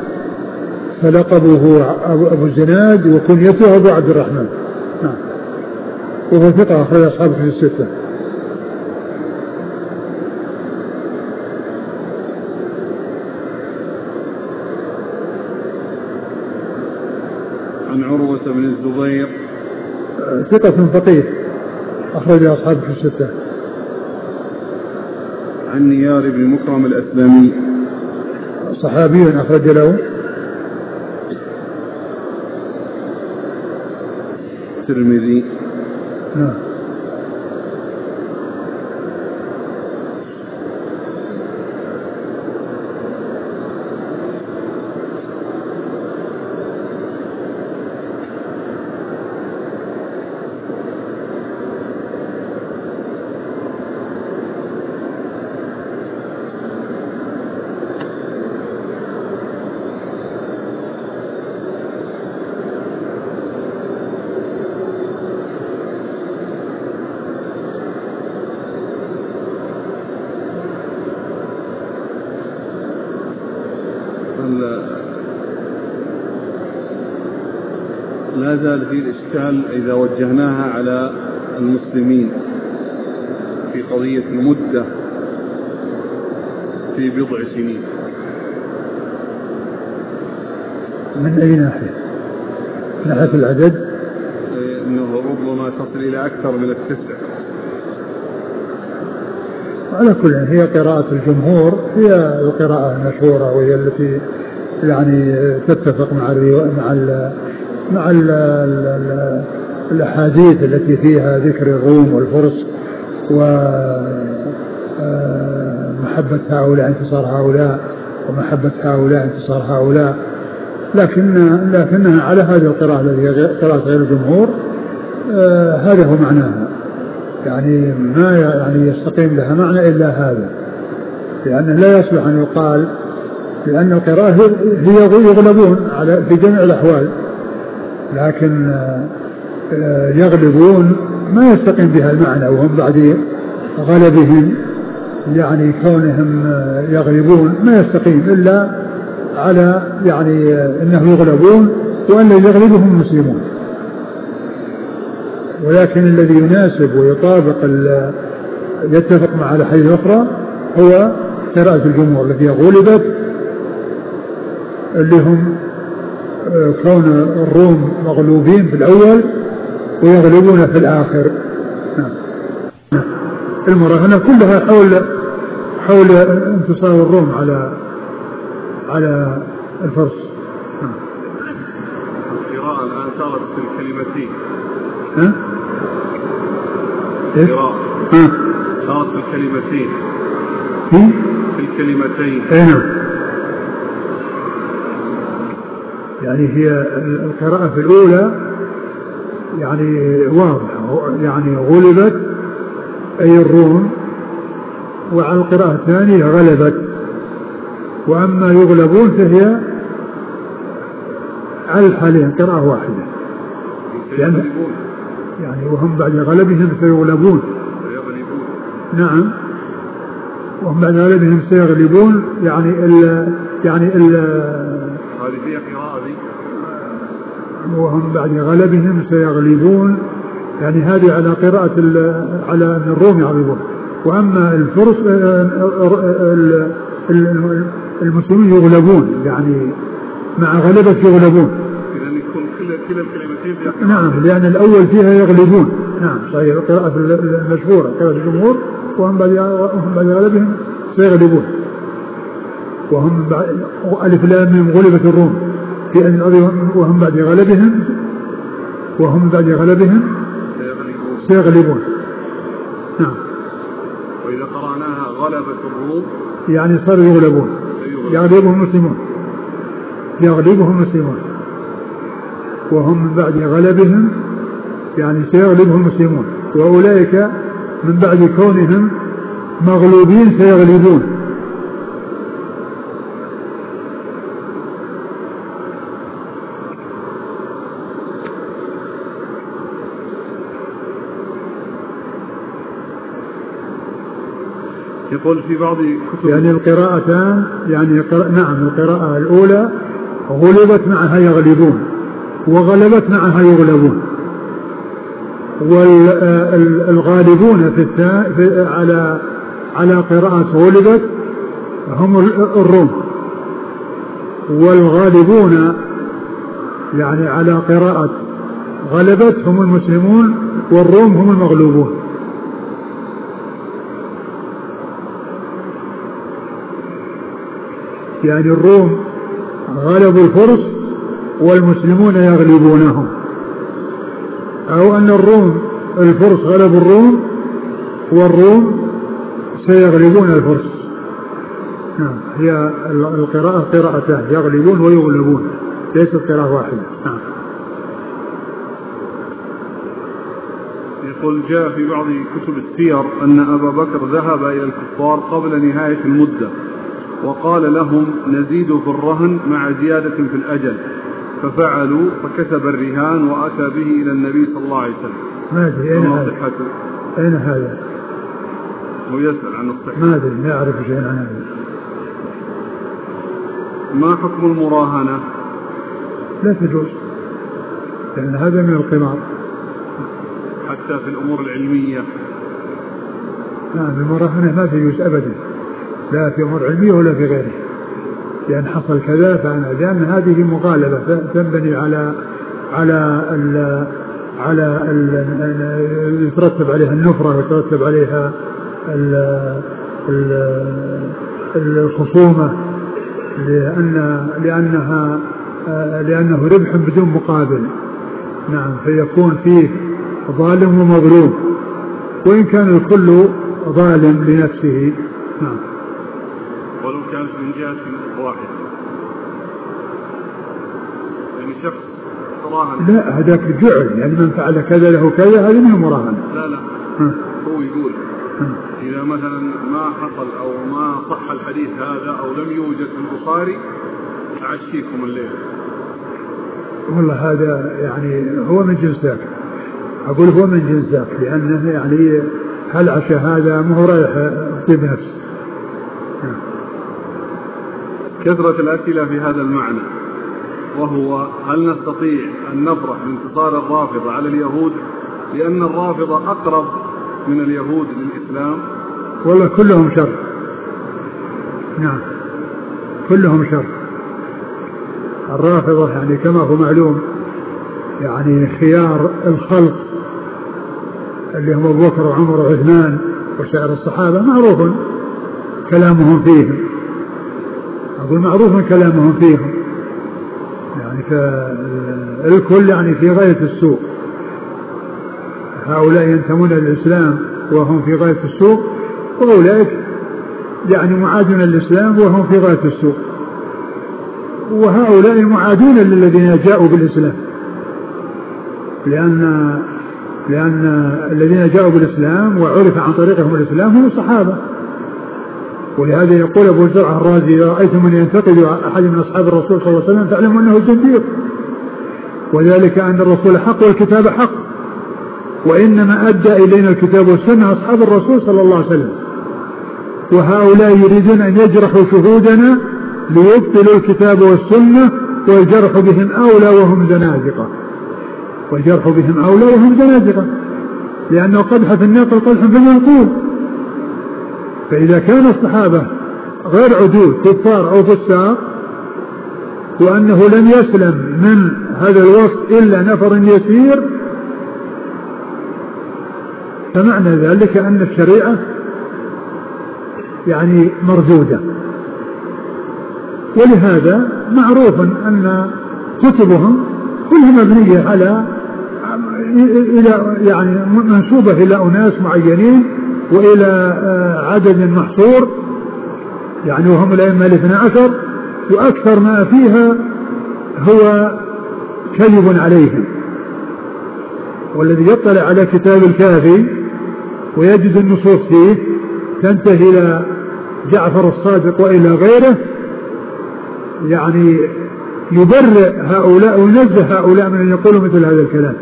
فلقبه أبو الزناد وكنيته أبو عبد الرحمن. نعم. وهو ثقة أخرج أصحابه في الستة. عن عروة بن الزبير ثقة فقيه أخرج أصحابه في الستة. عن نيار بن مكرم الأسلمي صحابي أخرج له الترمذي. نعم. لا زال في الإشكال إذا وجهناها على المسلمين في قضية المدة في بضع سنين. من أي ناحية؟ ناحية العدد؟ إنه ربما تصل إلى أكثر من التسع. على كل هي قراءة الجمهور هي القراءة المشهورة وهي التي يعني تتفق مع مع ال مع ال ال الأحاديث التي فيها ذكر الروم والفرس ومحبة هؤلاء انتصار هؤلاء ومحبة هؤلاء انتصار هؤلاء لكن لكنها على هذه القراءة التي هي قراءة غير الجمهور هذا هو معناها يعني ما يعني يستقيم لها معنى إلا هذا لأنه لا يصلح أن يقال لأن القراءة هي يغلبون على في جميع الأحوال لكن يغلبون ما يستقيم بها المعنى وهم بعد غلبهم يعني كونهم يغلبون ما يستقيم إلا على يعني أنه يغلبون وأن يغلبهم المسلمون ولكن الذي يناسب ويطابق يتفق مع الحديث الأخرى هو قراءة الجمهور التي غلبت اللي هم كون الروم مغلوبين في الأول ويغلبون في الآخر. المراهنة كلها حول حول انتصار الروم على على الفرس. القراءة الآن صارت في الكلمتين. ها؟ القراءة ها؟ صارت في الكلمتين. في؟ في الكلمتين. أين؟ يعني هي القراءة في الأولى يعني واضحة، يعني غلبت أي الروم، وعلى القراءة الثانية غلبت. وأما يغلبون فهي على الحالين قراءة واحدة، يعني, يعني وهم بعد غلبهم سيغلبون. نعم، وهم بعد غلبهم سيغلبون، يعني ال يعني ال هذه فيها قراءة دي. وهم بعد غلبهم سيغلبون، يعني هذه على قراءة على أن الروم يغلبون. وأما الفرس المسلمين يغلبون، يعني مع غلبة يغلبون. إذا يكون كلا كلا الكلمتين فيها. نعم، لأن الأول فيها يغلبون. نعم صحيح، القراءة المشهورة قراءة الجمهور، وهم بعد وهم بعد غلبهم سيغلبون. وهم بعد ألف لام ميم غلبت الروم في أن وهم بعد غلبهم وهم بعد غلبهم سيغلبون. نعم. وإذا قرأناها غلبت الروم يعني صاروا يغلبون، يغلبهم المسلمون، يغلبهم المسلمون. وهم من بعد غلبهم يعني سيغلبهم المسلمون، وأولئك من بعد كونهم مغلوبين سيغلبون. يقول في بعض كتب يعني القراءتان، يعني قراءة نعم القراءة الأولى غلبت معها يغلبون، وغلبت معها يغلبون. والغالبون في, في على على قراءة غلبت هم الروم، والغالبون يعني على قراءة غلبت هم المسلمون، والروم هم المغلوبون. يعني الروم غلبوا الفرس والمسلمون يغلبونهم، أو أن الروم الفرس غلبوا الروم والروم سيغلبون الفرس. نعم، هي القراءة قراءتان، يغلبون ويغلبون، ليست قراءة واحدة. نعم. يقول جاء في بعض كتب السير أن أبا بكر ذهب إلى الكفار قبل نهاية المدة وقال لهم نزيد في الرهن مع زيادة في الأجل، ففعلوا فكسب الرهان وأتى به إلى النبي صلى الله عليه وسلم. ما أدري أين هذا؟ أين هذا؟ هو يسأل عن الصحة. ما أدري، لا أعرف شيئا عن هذا. ما حكم المراهنة؟ لا تجوز، لأن هذا من القمار. حتى في الأمور العلمية؟ نعم، المراهنة ما تجوز أبدا، لا في أمور علمية ولا في غيره، لأن حصل كذا فأنا، لأن هذه مغالبة تنبني على على ال على ال يترتب عليها النفرة ويترتب عليها ال ال الخصومة، لأن لأنها لأنه ربح بدون مقابل. نعم، فيكون فيه ظالم ومظلوم، وإن كان الكل ظالم لنفسه. نعم، ولو كانت من جهة واحدة، يعني شخص مراهن. لا، هذاك جعل، يعني من فعل كذا له كذا، هذا من مراهن. لا لا ها. هو يقول ها. إذا مثلا ما حصل أو ما صح الحديث هذا أو لم يوجد في البخاري أعشيكم الليل. والله هذا يعني هو من جنسك، أقول هو من جنسك، لأنه يعني هل عشى هذا ما هو رايح يطيب نفسه. كثرة الأسئلة في هذا المعنى، وهو هل نستطيع أن نفرح بانتصار الرافضة على اليهود لأن الرافضة أقرب من اليهود للإسلام؟ والله كلهم شر، نعم كلهم شر. الرافضة يعني كما هو معلوم يعني خيار الخلق اللي هم أبو بكر وعمر وعثمان وسائر الصحابة معروف كلامهم فيهم، أقول معروف كلامهم فيهم يعني فالكل يعني في غاية السوء. هؤلاء ينتمون للإسلام وهم في غاية السوء، وأولئك يعني معادون للإسلام وهم في غاية السوء، وهؤلاء معادون للذين جاءوا بالإسلام، لأن لأن الذين جاءوا بالإسلام وعرف عن طريقهم الإسلام هم الصحابة. ولهذا يقول أبو زرعة الرازي: رأيتم من ينتقد أحد من أصحاب الرسول صلى الله عليه وسلم فاعلموا أنه زنديق، وذلك أن الرسول حق والكتاب حق، وإنما أدى إلينا الكتاب والسنة أصحاب الرسول صلى الله عليه وسلم، وهؤلاء يريدون أن يجرحوا شهودنا ليبطلوا الكتاب والسنة، والجرح بهم أولى وهم زنادقة، والجرح بهم أولى وهم زنادقة، لأنه قدح في الناقل قدح في المنقول. فإذا كان الصحابة غير عدول كفار أو فساق، وأنه لم يسلم من هذا الوصف إلا نفر يسير، فمعنى ذلك أن الشريعة يعني مردودة. ولهذا معروف أن كتبهم كلها مبنية على إلى يعني منسوبة إلى أناس معينين وإلى عدد محصور، يعني وهم الأئمة الاثنى عشر، وأكثر ما فيها هو كذب عليهم. والذي يطلع على كتاب الكافي ويجد النصوص فيه تنتهي إلى جعفر الصادق وإلى غيره، يعني يبرئ هؤلاء وينزه هؤلاء من أن يقولوا مثل هذا الكلام.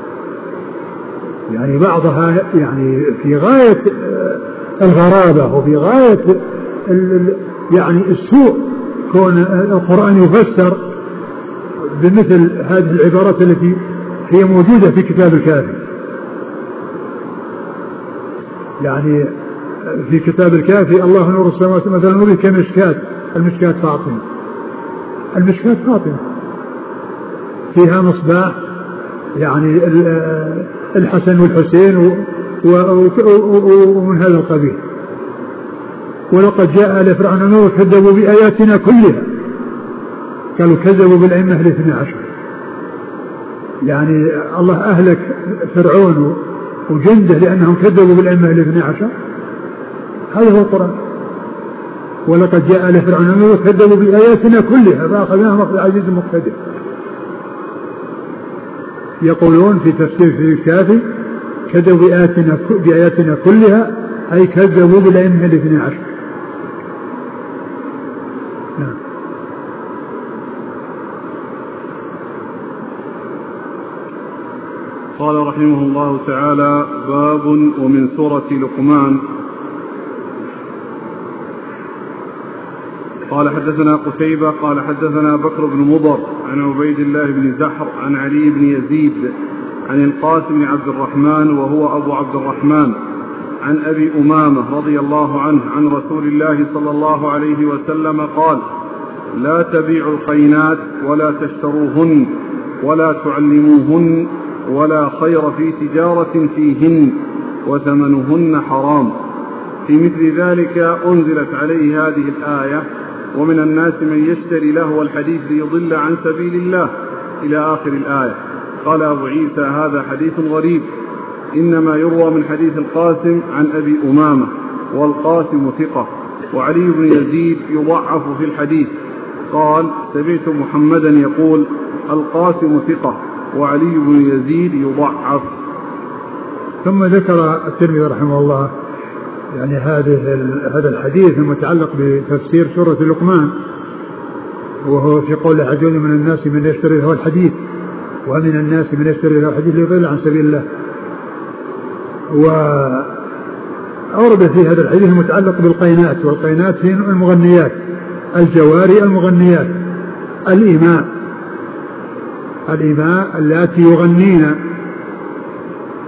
يعني بعضها يعني في غاية الغرابة وفي غاية يعني السوء، كون القرآن يفسر بمثل هذه العبارات التي هي موجودة في كتاب الكافي. يعني في كتاب الكافي: الله نور السماوات مثلا نور كمشكاة، المشكاة فاطمة، المشكاة فاطمة فيها مصباح يعني الحسن والحسين ومن هذا القبيل. ولقد جاء آل فرعون نور كذبوا بآياتنا كلها، قالوا كذبوا بالأئمة الاثنى عشر. يعني الله أهلك فرعون وجنده لأنهم كذبوا بالأئمة الاثنى عشر، هذا هو القرآن. ولقد جاء آل فرعون نور كذبوا بآياتنا كلها فأخذناهم أخذ عزيز مقتدر. يقولون في تفسير في الكافي: كذبوا بآياتنا, بآياتنا كلها، أي كذبوا بالأئمة الاثنى عشر. نعم. قال رحمه الله تعالى: باب ومن سورة لقمان. قال حدثنا قتيبة قال حدثنا بكر بن مضر عن عبيد الله بن زحر عن علي بن يزيد عن القاسم بن عبد الرحمن وهو أبو عبد الرحمن عن أبي أمامة رضي الله عنه عن رسول الله صلى الله عليه وسلم قال: لا تبيعوا الخينات ولا تشتروهن ولا تعلموهن ولا خير في تجارة فيهن وثمنهن حرام. في مثل ذلك أنزلت عليه هذه الآية: ومن الناس من يشتري لهو الحديث ليضل عن سبيل الله إلى آخر الآية. قال أبو عيسى: هذا حديث غريب، إنما يروى من حديث القاسم عن أبي أمامة، والقاسم ثقة، وعلي بن يزيد يضعف في الحديث. قال: سمعت محمدا يقول: القاسم ثقة وعلي بن يزيد يضعف. ثم ذكر الترمذي رحمه الله يعني هذه هذا الحديث المتعلق بتفسير سورة لقمان، وهو في قول عجوز: من الناس من يشتري له الحديث، ومن الناس من يشتري له الحديث ليضل عن سبيل الله. وأورد في هذا الحديث المتعلق بالقينات، والقينات في المغنيات، الجواري المغنيات، الإماء الإماء التي يغنين.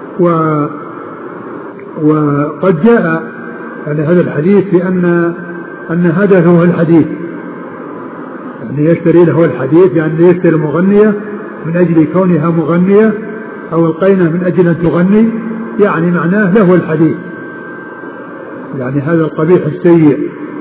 و وقد جاء هذا الحديث في أن أن هذا هو الحديث، يعني يشتري له الحديث، يعني يشتري المغنية من أجل كونها مغنية أو القينة من أجل أن تغني، يعني معناه له الحديث، يعني هذا القبيح السيء.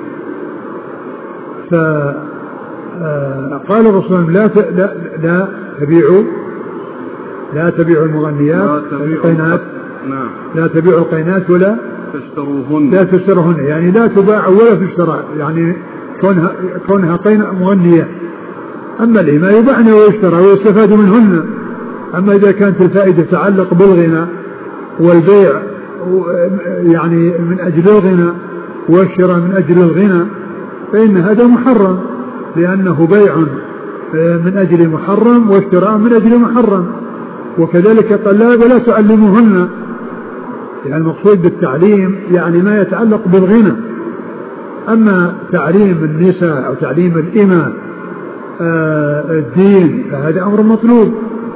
فقال الرسول لا لا لا تبيعوا لا تبيعوا المغنيات القينات، نعم، لا تبيعوا القينات ولا تشتروهن، لا تشتروهن، يعني لا تباع ولا تشترى، يعني كونها كونها قينة مغنية. أما الإماء يباعن ويشترى ويستفاد منهن. أما إذا كانت الفائدة تتعلق بالغنى والبيع يعني من أجل الغنى والشراء من أجل الغنى فإن هذا محرم، لأنه بيع من أجل محرم واشتراء من أجل محرم. وكذلك قال ولا تعلموهن، يعني المقصود بالتعليم يعني ما يتعلق بالغنى. أما تعليم النساء أو تعليم الإماء الدين فهذا أمر مطلوب،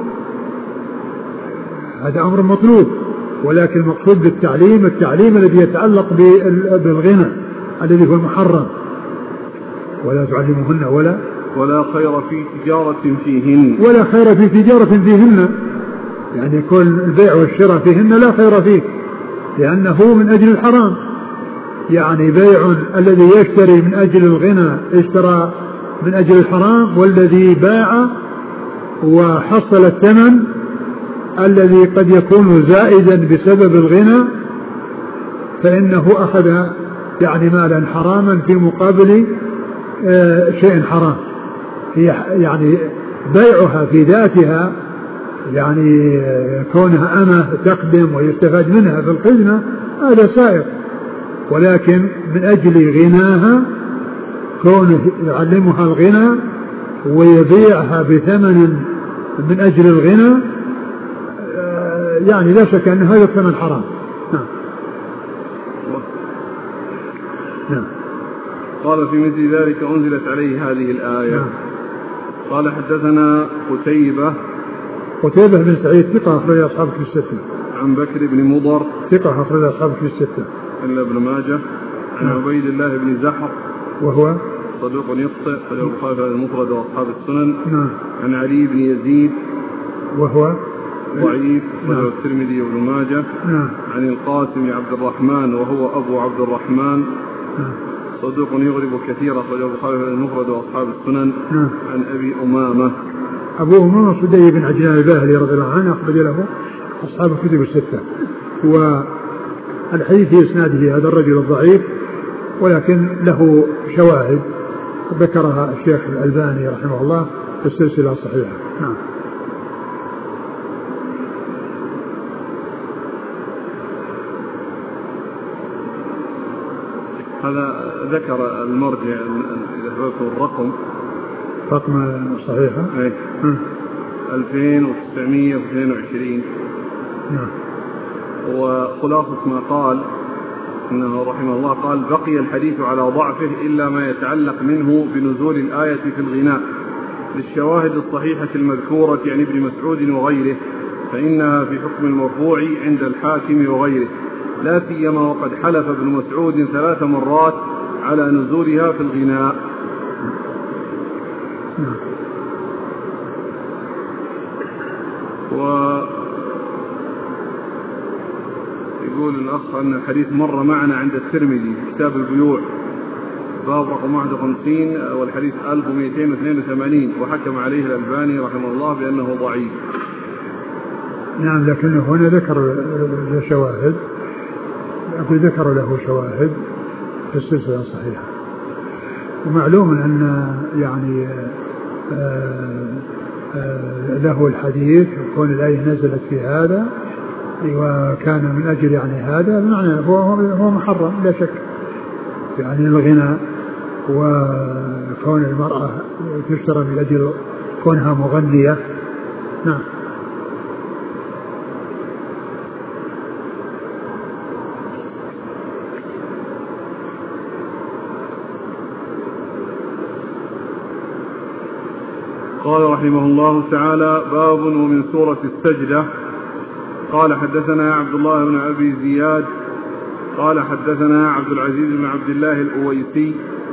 هذا أمر مطلوب. ولكن المقصود بالتعليم التعليم الذي يتعلق بالغنى الذي هو المحرم. ولا تعلموهن ولا ولا خير في تجارة فيهن، ولا خير في تجارة فيهن، يعني كل البيع والشراء فيهن لا خير فيه، لأنه من أجل الحرام. يعني بيع الذي يشتري من أجل الغنى اشترى من أجل الحرام، والذي باع وحصل الثمن الذي قد يكون زائدا بسبب الغنى فإنه أخذ يعني مالا حراما في مقابل شيء حرام. هي يعني بيعها في ذاتها يعني كونها أمة تقدم ويستفاد منها في الخدمة هذا سائر، ولكن من أجل غناها كونه يعلمها الغنى ويبيعها بثمن من أجل الغنى يعني لا شك أن هذا الثمن حرام. نعم. نعم. قال في مثل ذلك أنزلت عليه هذه الآية. نعم. قال حدثنا قتيبة قتيبة بن سعيد ثقة أخرج أصحابه في الستة. عن بكر بن مضر ثقة أخرج أصحابه في الستة إلا ابن ماجه. عن نعم. عبيد الله بن زحر وهو صدوق يخطئ أخرج البخاري في المفرد وأصحاب السنن. نعم. عن علي بن يزيد وهو ضعيف أخرجه الترمذي وابن ماجه. نعم. عن القاسم بن عبد الرحمن وهو أبو عبد الرحمن. نعم. صدوق يغرب كثيرا أخرجه البخاري في المفرد وأصحاب السنن. نعم. عن أبي أمامة أبو أمامة صدي بن عجلان الباهلي رضي الله عنه أخرج له أصحاب الكتب الستة. والحديث في إسناده هذا الرجل الضعيف ولكن له شواهد ذكرها الشيخ الألباني رحمه الله في السلسلة الصحيحة. نعم. هذا ذكر المرجع إذا ذكر الرقم رقم الصحيحة أي ألفين وتسعمائة واثنين وعشرين. نعم. وخلاصة ما قال إنه رحمه الله قال بقي الحديث على ضعفه إلا ما يتعلق منه بنزول الآية في الغناء للشواهد الصحيحة المذكورة عن ابن مسعود وغيره، فإنها في حكم المرفوع عند الحاكم وغيره، لا سيما وقد حلف ابن مسعود ثلاث مرات على نزولها في الغناء. ويقول الأخ أن الحديث مر معنا عند الترمذي في كتاب البيوع باب رقم واحد وخمسين والحديث ألف ومئتين واثنين وثمانين، وحكم عليه الألباني رحمه الله بأنه ضعيف. نعم، لكنه هنا ذكر له شواهد، ذكر له شواهد في السلسلة الصحيحة. ومعلوم أن يعني آآ آآ له الحديث وكون الآية نزلت في هذا وكان من أجل يعني هذا بمعنى هو هو محرم لا شك، يعني الغنى وكون المرأة تشترى من أجل كونها مغنية. نعم. قال رحمه الله تعالى باب ومن سورة السجدة. قال حدثنا عبد الله بن أبي زياد قال حدثنا عبد العزيز بن عبد الله الأويسي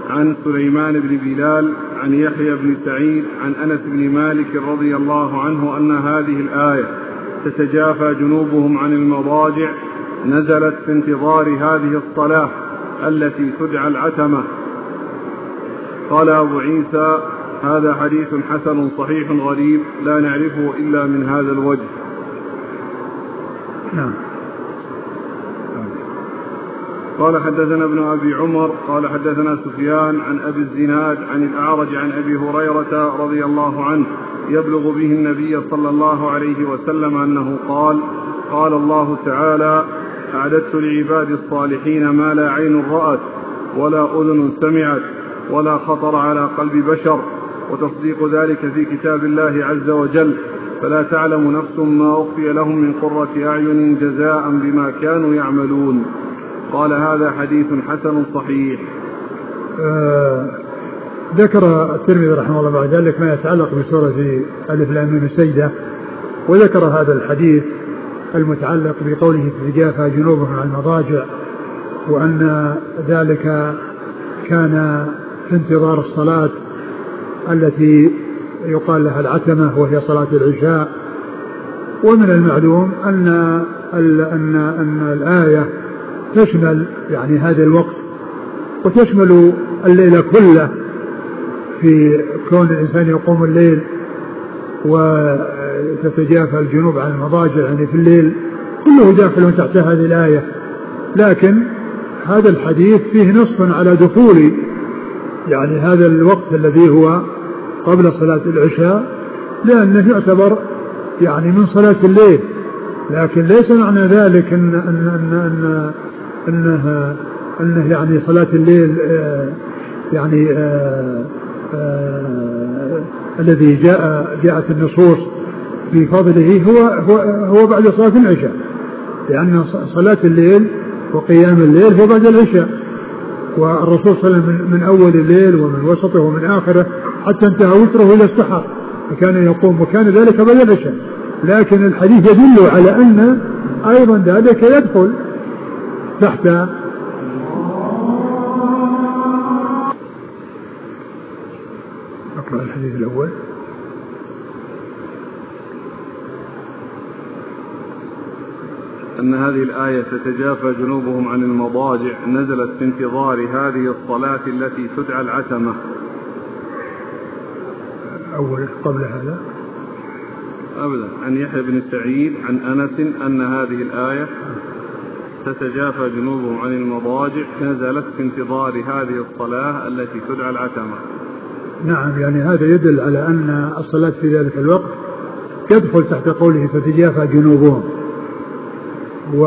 عن سليمان بن بلال عن يحيى بن سعيد عن أنس بن مالك رضي الله عنه أن هذه الآية تتجافى جنوبهم عن المضاجع نزلت في انتظار هذه الصلاة التي تدعى العتمة. قال أبو عيسى هذا حديث حسن صحيح غريب لا نعرفه إلا من هذا الوجه. نعم. قال حدثنا ابن أبي عمر قال حدثنا سفيان عن أبي الزناد عن الأعرج عن أبي هريرة رضي الله عنه يبلغ به النبي صلى الله عليه وسلم أنه قال قال الله تعالى أعددت لعبادي الصالحين ما لا عين رأت ولا أذن سمعت ولا خطر على قلب بشر وتصديق ذلك في كتاب الله عز وجل فلا تعلم نفس ما أخفي لهم من قرة أعين جزاء بما كانوا يعملون. قال هذا حديث حسن صحيح. آه ذكر الترمذي رحمه الله بعد ذلك ما يتعلق بسورة ألف لام ميم السجدة، وذكر هذا الحديث المتعلق بقوله تتجافى جنوبهم عن المضاجع، وأن ذلك كان في انتظار الصلاة التي يقال لها العتمة وهي صلاة العشاء. ومن المعلوم أن أن أن الآية تشمل يعني هذا الوقت وتشمل الليل كله في كون الإنسان يقوم الليل وتتجافى الجنوب عن المضاجع يعني في الليل كله داخل تحت هذه الآية. لكن هذا الحديث فيه نص على دخول يعني هذا الوقت الذي هو قبل صلاة العشاء، لأنه يعتبر يعني من صلاة الليل، لكن ليس معنى ذلك أن أن أن أن أنه, أنه يعني صلاة الليل يعني آآ آآ الذي جاء جاءت النصوص بفضله هو هو هو بعد صلاة العشاء، لأن صلاة الليل وقيام الليل هو بعد العشاء، والرسول صلى الله عليه وسلم من أول الليل ومن وسطه ومن آخره حتى انتهى وتره إلى السحر فكان يقوم، وكان ذلك بعد العشاء. لكن الحديث يدل على أن أيضا ذلك يدخل تحت أقرأ الحديث الأول. أن هذه الآية تتجافى جنوبهم عن المضاجع نزلت في انتظار هذه الصلاة التي تدعى العتمة. أول قبل هذا أبدا عن يحيى بن سعيد عن أنس أن هذه الآية تتجافى جنوبهم عن المضاجع نزلت في انتظار هذه الصلاة التي تدعى العتمة. نعم، يعني هذا يدل على أن الصلاة في ذلك الوقت يدخل تحت قوله تتجافى جنوبهم. و...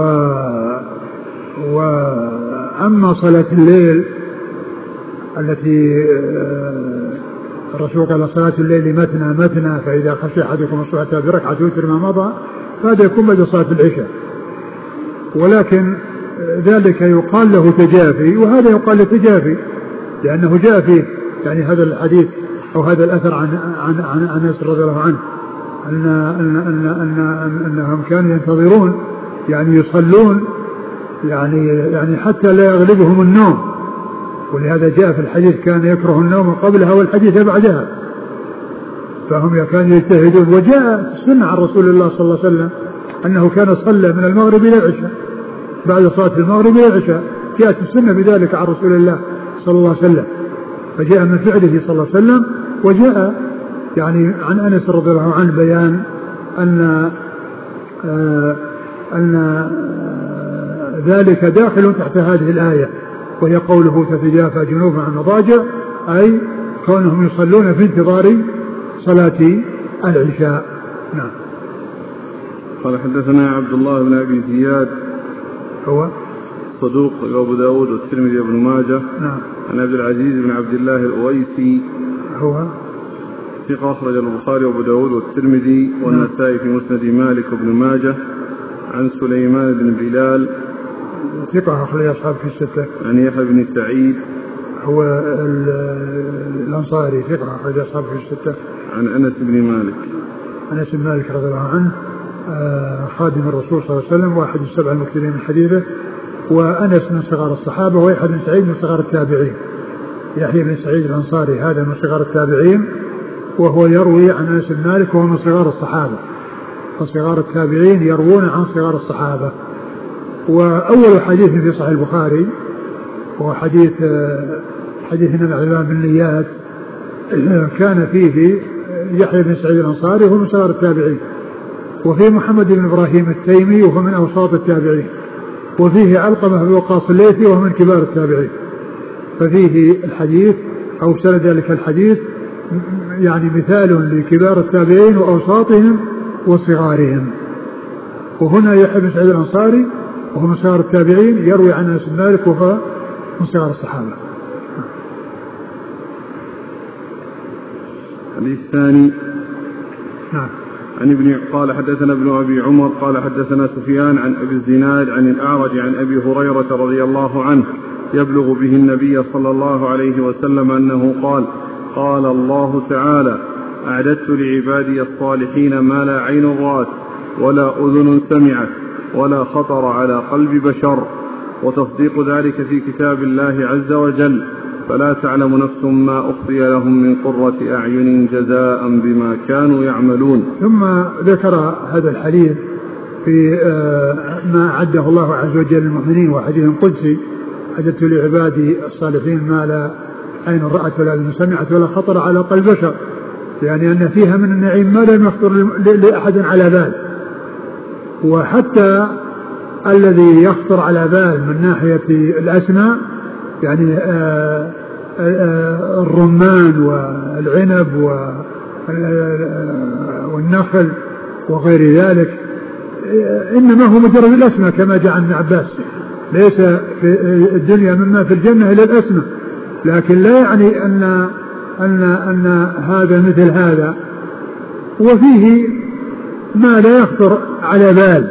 وأما صلاة الليل التي الرسول قال صلاة الليل مثنى مثنى فإذا خشي أحدكم الصبح بركعة يوتر ما مضى، فهذا يكون بعد صلاة العشاء، ولكن ذلك يقال له تجافي وهذا يقال له تجافي، لأنه جاء فيه يعني هذا الحديث أو هذا الأثر عن عن عن أنس رضي الله عنه أن أن أن أن أنهم كانوا ينتظرون يعني يصلون يعني يعني حتى لا يغلبهم النوم، ولهذا جاء في الحديث كان يكره النوم قبلها والحديث بعدها، فهم كانوا يجتهدون. وجاء السنة عن رسول الله صلى الله عليه وسلم أنه كان صلى من المغرب إلى العشاء، بعد صلاة المغرب إلى العشاء جاءت السنة بذلك عن رسول الله صلى الله عليه وسلم، فجاء من فعله صلى الله عليه وسلم. وجاء يعني عن أنس رضي الله عنه بيان أن آه أن آه ذلك داخل تحت هذه الآية، وهي قوله تتجافى جنوبهم عن المضاجع، أي كونهم يصلون في انتظار صلاة العشاء. نعم. قال حدثنا عبد الله بن أبي زياد هو صدوق أبو داود والترمذي وابن ماجه. نعم. عن عبد العزيز بن عبد الله الأويسي هو ثقة أخرج البخاري وأبو داود والترمذي والنسائي في مسند مالك وابن ماجه. عن سليمان بن بلال ثقة أخرج أصحاب في الستة. عن يحيى بن سعيد هو الأنصاري ثقة أخرج أصحاب في الستة. عن أنس بن مالك أنس بن مالك رضي الله عنه خادم الرسول صلى الله عليه وسلم واحد السبع المكثرين من حديثه، وأنس من صغار الصحابة ويحيى بن سعيد من صغار التابعين، يحيى بن سعيد الأنصاري هذا من صغار التابعين، وهو يروي عن أنس بن مالك وهو من صغار الصحابة، فصغار التابعين يروون عن صغار الصحابة. وأول حديث في صحيح البخاري هو حديث حديث النبي عليه الصلاة بالنيات، كان فيه يحيى بن سعيد الأنصاري وهو من صغار التابعين، وفيه محمد بن إبراهيم التيمي وهو من أوساط التابعين، وفيه علقمة بن وقاص الليثي وهو من كبار التابعين. ففيه الحديث أو سند ذلك الحديث يعني مثال لكبار التابعين وأوساطهم وصغارهم. وهنا يحيى بن سعيد الأنصاري وهو من صغار التابعين يروي عن أنس بن مالك وهو من صغار الصحابة. الحديث الثاني نعم. عن ابن قال حدثنا ابن أبي عمر قال حدثنا سفيان عن أبي الزناد عن الأعرج عن أبي هريرة رضي الله عنه يبلغ به النبي صلى الله عليه وسلم أنه قال قال الله تعالى أعددت لعبادي الصالحين ما لا عين رأت ولا أذن سمعت ولا خطر على قلب بشر، وتصديق ذلك في كتاب الله عز وجل، فلا تعلم نفس ما أخفي لهم من قرة أعين جزاء بما كانوا يعملون. ثم ذكر هذا الحديث في ما أعده الله عز وجل للمؤمنين، وحديث قدسي أعددت لعبادي الصالحين ما لا عين رأت ولا أذن سمعت ولا خطر على قلب بشر، يعني أن فيها من النعيم ما لم يخطر لأحد على بال. وحتى الذي يخطر على بال من ناحية الأسماء يعني آآ آآ الرمان والعنب والنخل وغير ذلك إنما هو مجرد الأسماء كما جاء عن ابن عباس، ليس في الدنيا مما في الجنة إلا الأسماء، لكن لا يعني أن أن أن هذا مثل هذا. وفيه ما لا يخطر على بال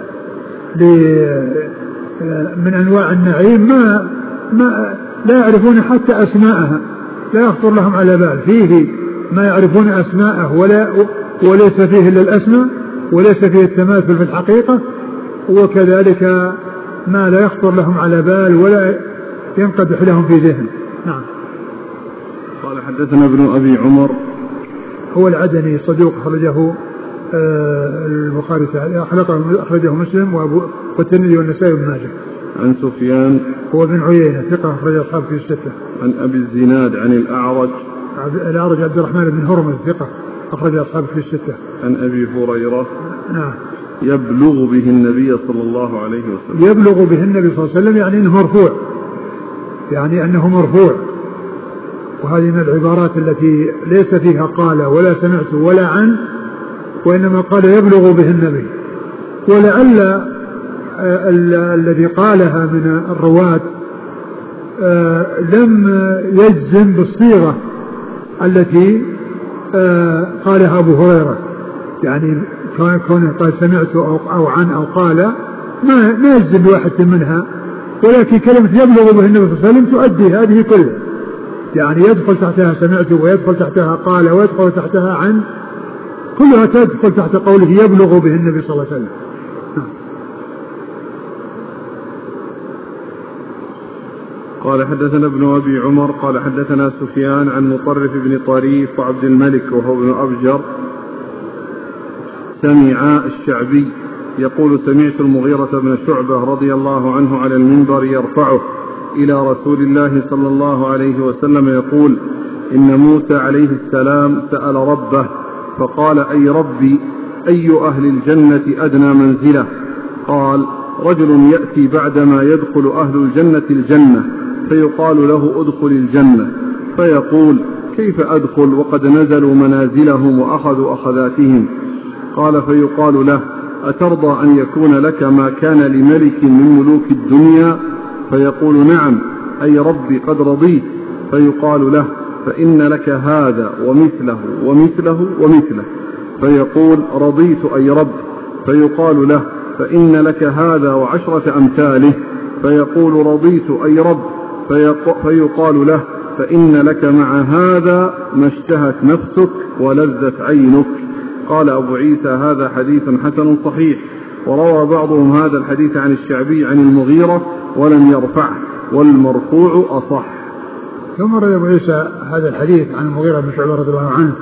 من أنواع النعيم ما ما لا يعرفون حتى أسماءها، لا يخطر لهم على بال. فيه ما يعرفون أسماءه ولا وليس فيه إلا الأسماء وليس فيه التماثل في الحقيقة، وكذلك ما لا يخطر لهم على بال ولا ينقدح لهم في ذهن. نعم. قال حدثنا ابن أبي عمر هو العدني صدوق أخرجه البخاري أخرجه مسلم وأبو والترمذي والنسائي وابن ماجه. عن سفيان هو بن عيينة ثقة أخرج أصحابه في الستة. عن أبي الزناد عن الأعرج الأعرج عبد الرحمن بن هرمز ثقة أخرج أصحابه في الستة. عن أبي هريرة نعم يبلغ به النبي صلى الله عليه وسلم. يبلغ به النبي صلى الله عليه وسلم يعني أنه مرفوع، يعني أنه مرفوع. وهذه من العبارات التي ليس فيها قال ولا سمعت ولا عن، وإنما قال يبلغ به النبي. ولعل الذي قالها من الرواة لم يجزم بالصيغة التي قالها أبو هريرة، يعني كونه قال سمعت أو عن أو قال ما ما يجزم بواحد منها، ولكن كلمة يبلغ به النبي صلى الله عليه وسلم تؤدي هذه كلها، يعني يدخل تحتها سمعت ويدخل تحتها قال ويدخل تحتها عن، كلها تدخل تحت قوله يبلغ به النبي صلى الله عليه وسلم. قال حدثنا ابن أبي عمر قال حدثنا سفيان عن مطرف بن طريف وعبد الملك وهو ابن أبجر سمع الشعبي يقول سمعت المغيرة بن شعبة رضي الله عنه على المنبر يرفعه إلى رسول الله صلى الله عليه وسلم يقول إن موسى عليه السلام سأل ربه فقال أي ربي أي أهل الجنة أدنى منزلة؟ قال رجل يأتي بعدما يدخل أهل الجنة الجنة فيقال له ادخل الجنة، فيقول كيف أدخل وقد نزلوا منازلهم وأخذوا أخذاتهم؟ قال فيقال له أترضى أن يكون لك ما كان لملك من ملوك الدنيا؟ فيقول نعم أي ربي قد رضيت. فيقال له فإن لك هذا ومثله ومثله ومثله، فيقول رضيت أي رب. فيقال له فإن لك هذا وعشرة أمثاله، فيقول رضيت أي رب. فيقال له فإن لك مع هذا ما اشتهت نفسك ولذت عينك. قال أبو عيسى هذا حديث حسن صحيح. وروى بعضهم هذا الحديث عن الشعبي عن المغيرة ولم يرفعه، والمرفوع أصح. ثم رد أبو عيسى هذا الحديث عن المغيرة بن شعبة رضي الله عنه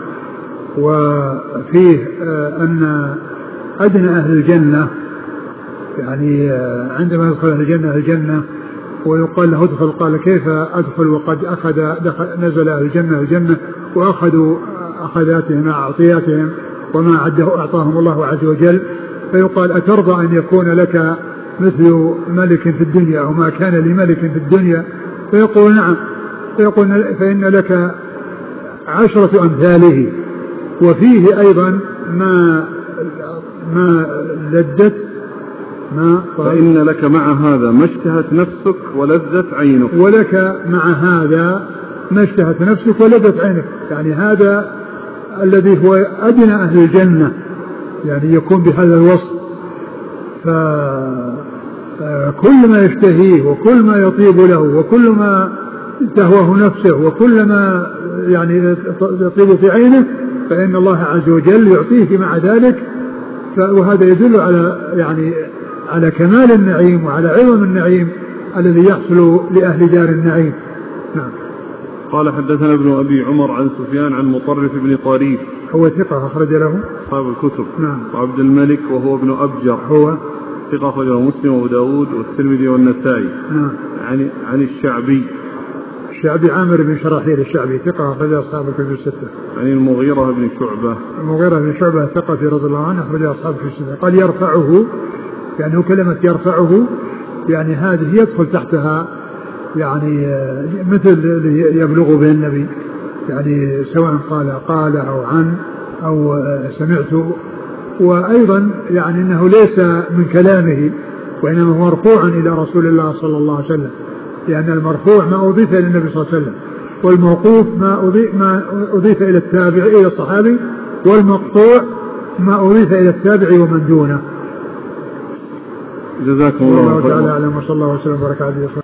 وفيه أن أدنى أهل الجنة يعني عندما يدخل أهل الجنة الجنة ويقال له ادخل قال كيف أدخل وقد أخذ نزل أهل الجنة الجنة وأخذوا أخذاتهم أعطياتهم وما عده أعطاهم الله عز وجل. فيقال أترضى أن يكون لك مثل ملك في الدنيا أو ما كان لملك في الدنيا؟ فيقول نعم. فيقول فإن لك عشرة أمثاله وفيه أيضا ما ما لذت ما فإن لك مع هذا ما اشتهت نفسك ولذت عينك ولك مع هذا ما اشتهت نفسك ولذت عينك. يعني هذا الذي هو أدنى أهل الجنة يعني يكون بهذا الوصف. فكل ما يشتهيه وكل ما يطيب له وكل ما تهواه نفسه وكل ما يعني يطيب في عينه فإن الله عز وجل يعطيه مع ذلك. وهذا يدل على يعني على كمال النعيم وعلى عظم النعيم الذي يحصل لأهل دار النعيم. نعم. قال حدثنا ابن أبي عمر عن سفيان عن مطرف بن طريف هو ثقة أخرج له أصحاب الكتب. نعم. وعبد الملك وهو ابن أبجر هو ثقة أخرجه مسلم وأبو داود والترمذي والنسائي. نعم. عن عن الشعبي الشعبي عامر بن شراحيل الشعبي ثقة أخرج أصحاب الكتب الستة. عن المغيرة بن شعبة المغيرة بن شعبة ثقة رضي الله عنه أخرج أصحاب الكتب الستة. قال يرفعه يعني كلمة يرفعه يعني هذه يدخل تحتها يعني مثل اللي يبلغ به النبي يعني سواء قال قال أو عن أو سمعت. وأيضا يعني أنه ليس من كلامه وإنما هو مرفوع إلى رسول الله صلى الله عليه وسلم لأن المرفوع ما أضيف إلى النبي صلى الله عليه وسلم والموقوف ما أضيف, ما أضيف إلى التابع إلى الصحابي والمقطوع ما أضيف إلى التابع ومن دونه. جزاكم الله خيرا. الله تعالى أعلم وصلى الله وسلم وبارك على